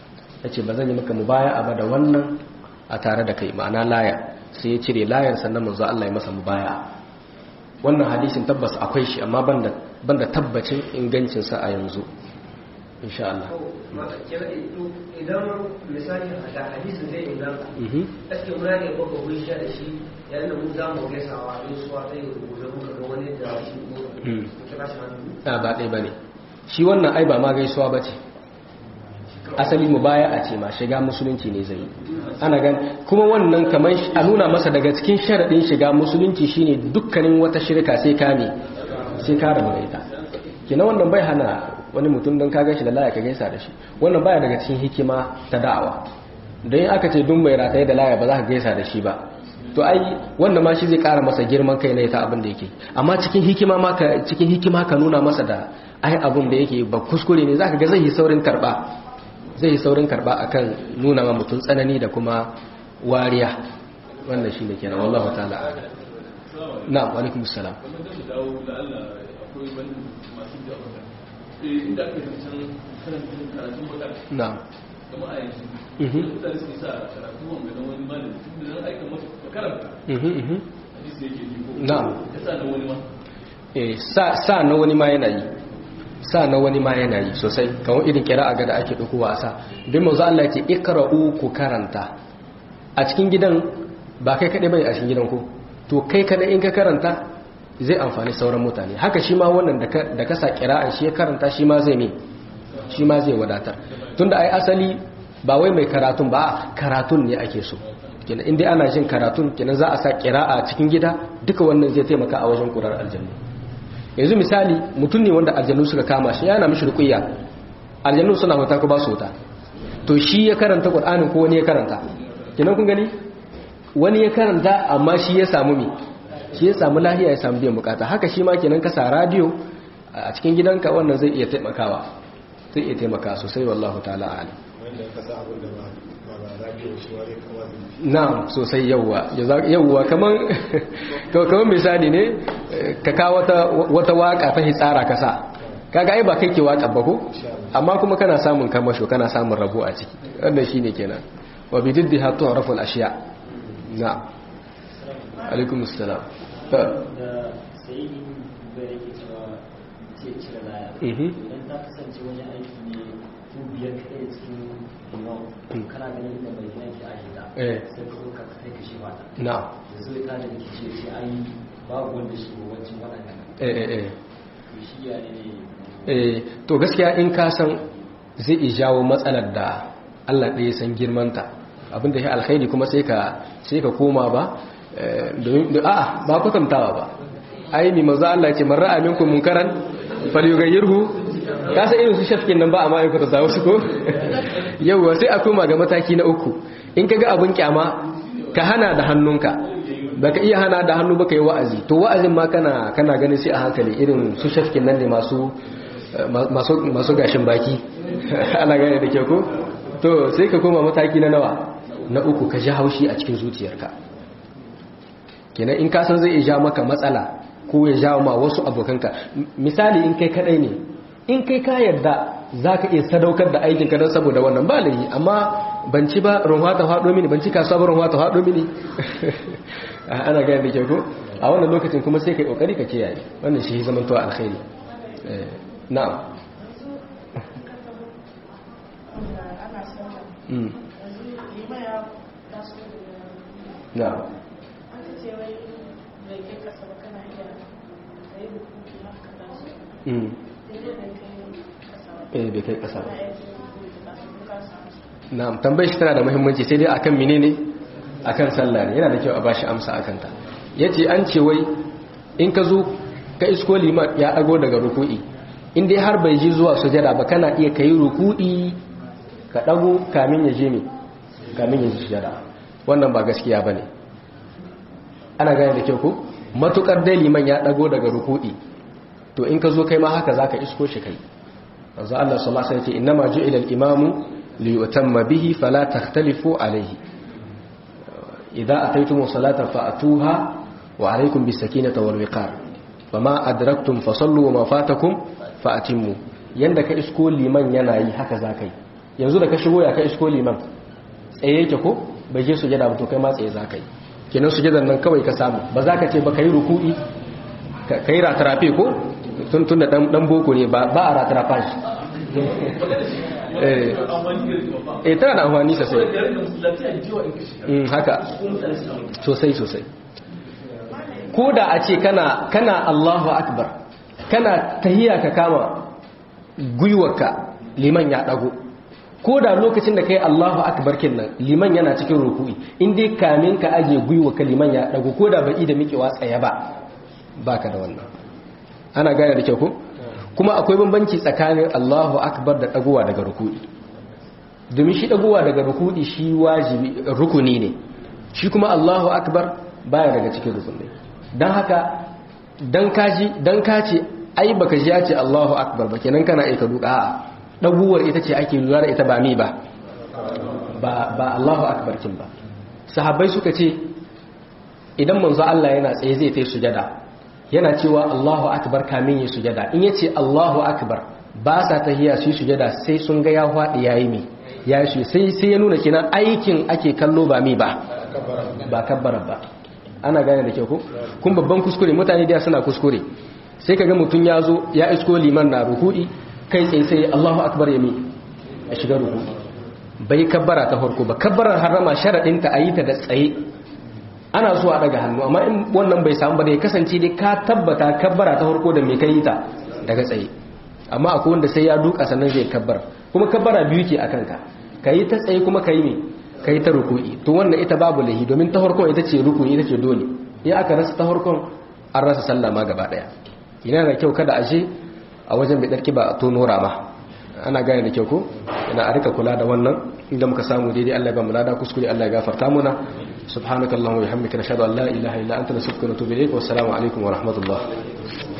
yace bazan yi maka mubaya'a ba da wannan a tare da kai ma'ana laya sai ya cire layar sannan manzo Allah ya masa mubaya'a wannan hadisin tabbas akwai shi amma banda banda tabbacin ingancin sa a yanzu insha Allah idan misali da hadisin zai inganta ake muna ne babba wuri shi da shi yayin da mu za mu gaisawa in suwa ta yi rubuce muka ga wani da shi ko kira shi hannu ba ɗaya bane shi wannan ai ba ma gaisuwa bace asali mubaya'a ce ma shiga musulunci ne zai ana gan kuma wannan kamar a nuna masa daga cikin sharadin shiga musulunci shine dukkanin wata shirka sai ka ne sai ka rabu da ita kina wannan bai hana wani mutum don ka gaishe da laya ka gaisa da shi wannan baya daga cikin hikima ta da'awa don yin aka ce dun mai rataye da laya ba za ka gaisa da shi ba to ai wannan ma shi zai kara masa girman kai na ita abin da yake amma cikin hikima ma ka cikin hikima ka nuna masa da ai abin da yake ba kuskure ne zaka ga zai yi saurin karba zai yi saurin karba akan nuna ma mutum tsanani da kuma wariya wannan shine kenan wallahi ta'ala a'lam na'am wa alaikum assalam inda aka yi can karatun karatun bakar na kama a yanzu mutane suke sa karatun wanga na wani malami tun da zan aika mata karanta hadisi yake yi ko na ya sa na wani ma eh sa sa na wani ma yana yi sa na wani ma yana yi sosai kamar irin kira'a ga da ake duku wasa bin manzo Allah yake ikra'u ku karanta a cikin gidan ba kai kadai bane a cikin gidan ko to kai kadai in ka karanta zai amfani sauran mutane haka shi ma wannan da ka sa kira'an shi ya karanta shi ma zai ne shi ma zai wadatar tunda ai asali ba wai mai karatun ba karatun ne ake so kenan indai ana jin karatun kenan za a sa kira'a cikin gida duka wannan zai taimaka a wajen kurar aljannu yanzu misali mutum ne wanda aljannu suka kama shi yana mishi ruqiyya aljannu suna huta ko ba su huta to shi ya karanta qur'anin ko wani ya karanta kenan kun gani wani ya karanta amma shi ya samu mi shi ya samu lahiya ya samu biyan bukata haka shi ma kenan ka sa radio a cikin gidanka wannan zai iya taimakawa zai iya taimaka sosai wallahu ta'ala a'lam wanda ka sa abin da ba ba radio shi wani kawai na'am sosai yawwa yawwa kaman kaman misali ne ka kawo wata wata waka ta hitsara ka sa kaga ai ba kai ke waka ba ko amma kuma kana samun kamasho kana samun rabo a ciki wannan shine kenan wa bididdiha tu'rafu al-ashya na'am alaikum assalam da sai da yake cewa ce cire laya idan ta kasance wajen aiki ne ku biyar kaɗai cikin imam kana ganin da bai gina ki aji da sai ka zo ka kai ka shi bata na da zai ta da rikice sai an yi babu wanda shi wancan waɗannan eh eh eh to shi ya ne eh to gaskiya in ka san zai iya jawo matsalar da Allah ɗaya san girmanta abinda ya alkhairi kuma sai ka sai ka koma ba domin a'a ba kwatantawa ba ai mi manzo Allah ya ce man ra'a minkum munkaran falyughayyirhu ka san irin su shafkin nan ba amma ai kwatanta wasu ko yawa sai a koma ga mataki na uku in kaga abun kyama ka hana da hannunka baka iya hana da hannu baka yi wa'azi to wa'azin ma kana kana ganin sai a hankali irin su shafkin nan ne masu masu masu gashin baki ana gane da ke ko to sai ka koma mataki na nawa na uku ka ji haushi a cikin zuciyarka kenan in kasan zai ja maka matsala ko ya ja ma wasu abokanka misali in kai kadai ne in kai ka yarda zaka iya sadaukar da aikin ka don saboda wannan ba laifi amma ban ci ba runwa ta fado mini ban ci kasuwa ba runwa ta fado mini ana ga yadda ke ko a wannan lokacin kuma sai kai kokari ka kiyaye wannan shi zaman to alkhairi na'am na'am eh bai kai kasa na'am tambayar shi tana da muhimmanci sai dai akan menene akan sallah ne yana da kyau a bashi amsa akan ta yace an ce wai in ka zo ka isko liman ya dago daga ruku'i in dai har bai ji zuwa sujada ba kana iya kai ruku'i ka dago kamin ya je ne kamin ya ji sujada wannan ba gaskiya bane ana gane da kyau ko matukar dai liman ya dago daga ruku'i to in ka zo kai ma haka zaka isko shi kai manzo Allah sallallahu alaihi wasallam yace innama ju'ila al-imamu liyutamma bihi fala takhtalifu alayhi idza ataytum salatan fa'tuha wa alaykum bis-sakinati wal-wiqar fama adraktum fasallu wa ma fatakum fa'timmu yanda ka isko liman yana yi haka zakai yanzu da ka shigo ya kai isko liman tsaye yake ko bai je sujada ba to kai ma tsaye za ka yi kenan sujadan nan kawai ka samu ba za ka ce ba ka yi ruku'i ka yi ratarafe ko tun tun da dan boko ne ba a ratarafa shi eh tana da amfani sosai haka sosai sosai ko da a ce kana kana Allahu akbar kana tahiyya ka kama gwiwarka liman ya dago ko da lokacin da kai Allahu akbar kinnan liman yana cikin ruku'i in dai kamin ka aje gwiwarka liman ya dago ko da bai da miƙewa tsaye ba baka da wannan ana gane da kyau ko kuma akwai bambanci tsakanin Allahu akbar da dagowa daga ruku'i domin shi dagowa daga ruku'i shi wajibi rukuni ne shi kuma Allahu akbar baya daga cikin rukuni dan haka dan kaji dan kace ai baka ji ya ce Allahu akbar ba kenan kana aika duka a'a dagowar ita ce ake lura da ita ba mi ba ba ba Allahu akbar kin ba sahabbai suka ce idan manzo Allah yana tsaye zai tayi sujada yana cewa Allahu akbar kamin yi sujada in yace Allahu akbar ba sa tahiyya su sujada sai sun ga ya fadi yayi mi yayi shi sai sai ya nuna kenan aikin ake kallo ba mi ba ba kabbara ba ana gane da kyau ko kun babban kuskure mutane da suna kuskure sai kaga mutun ya zo ya isko liman na ruku'i kai tsaye sai Allahu akbar ya mi ya shiga ruku'i bai kabbara ta farko ba kabbarar harama sharadin ta ayi ta da tsaye ana so a daga hannu amma in wannan bai samu ba da ya kasance dai ka tabbata kabbara ta farko da me kai ta daga tsaye amma akwai wanda sai ya duka sannan zai kabbara kuma kabbara biyu ke akan ka kai ta tsaye kuma kai me kai ta ruku'i to wannan ita babu lahi domin ta farkon ita ce ruku'i ita ce dole in aka rasa ta farkon an rasa sallah ma gaba daya ina da kyau kada a je a wajen bai darki ba a tono rama ana gane da kyau ko ina a rika kula da wannan inda muka samu daidai Allah ya ba mu lada kuskure Allah ya gafarta muna subhanakallahumma wa bihamdika nashhadu an la ilaha illa anta nastaghfiruka wa natubu ilayk wa assalamu alaikum wa rahmatullah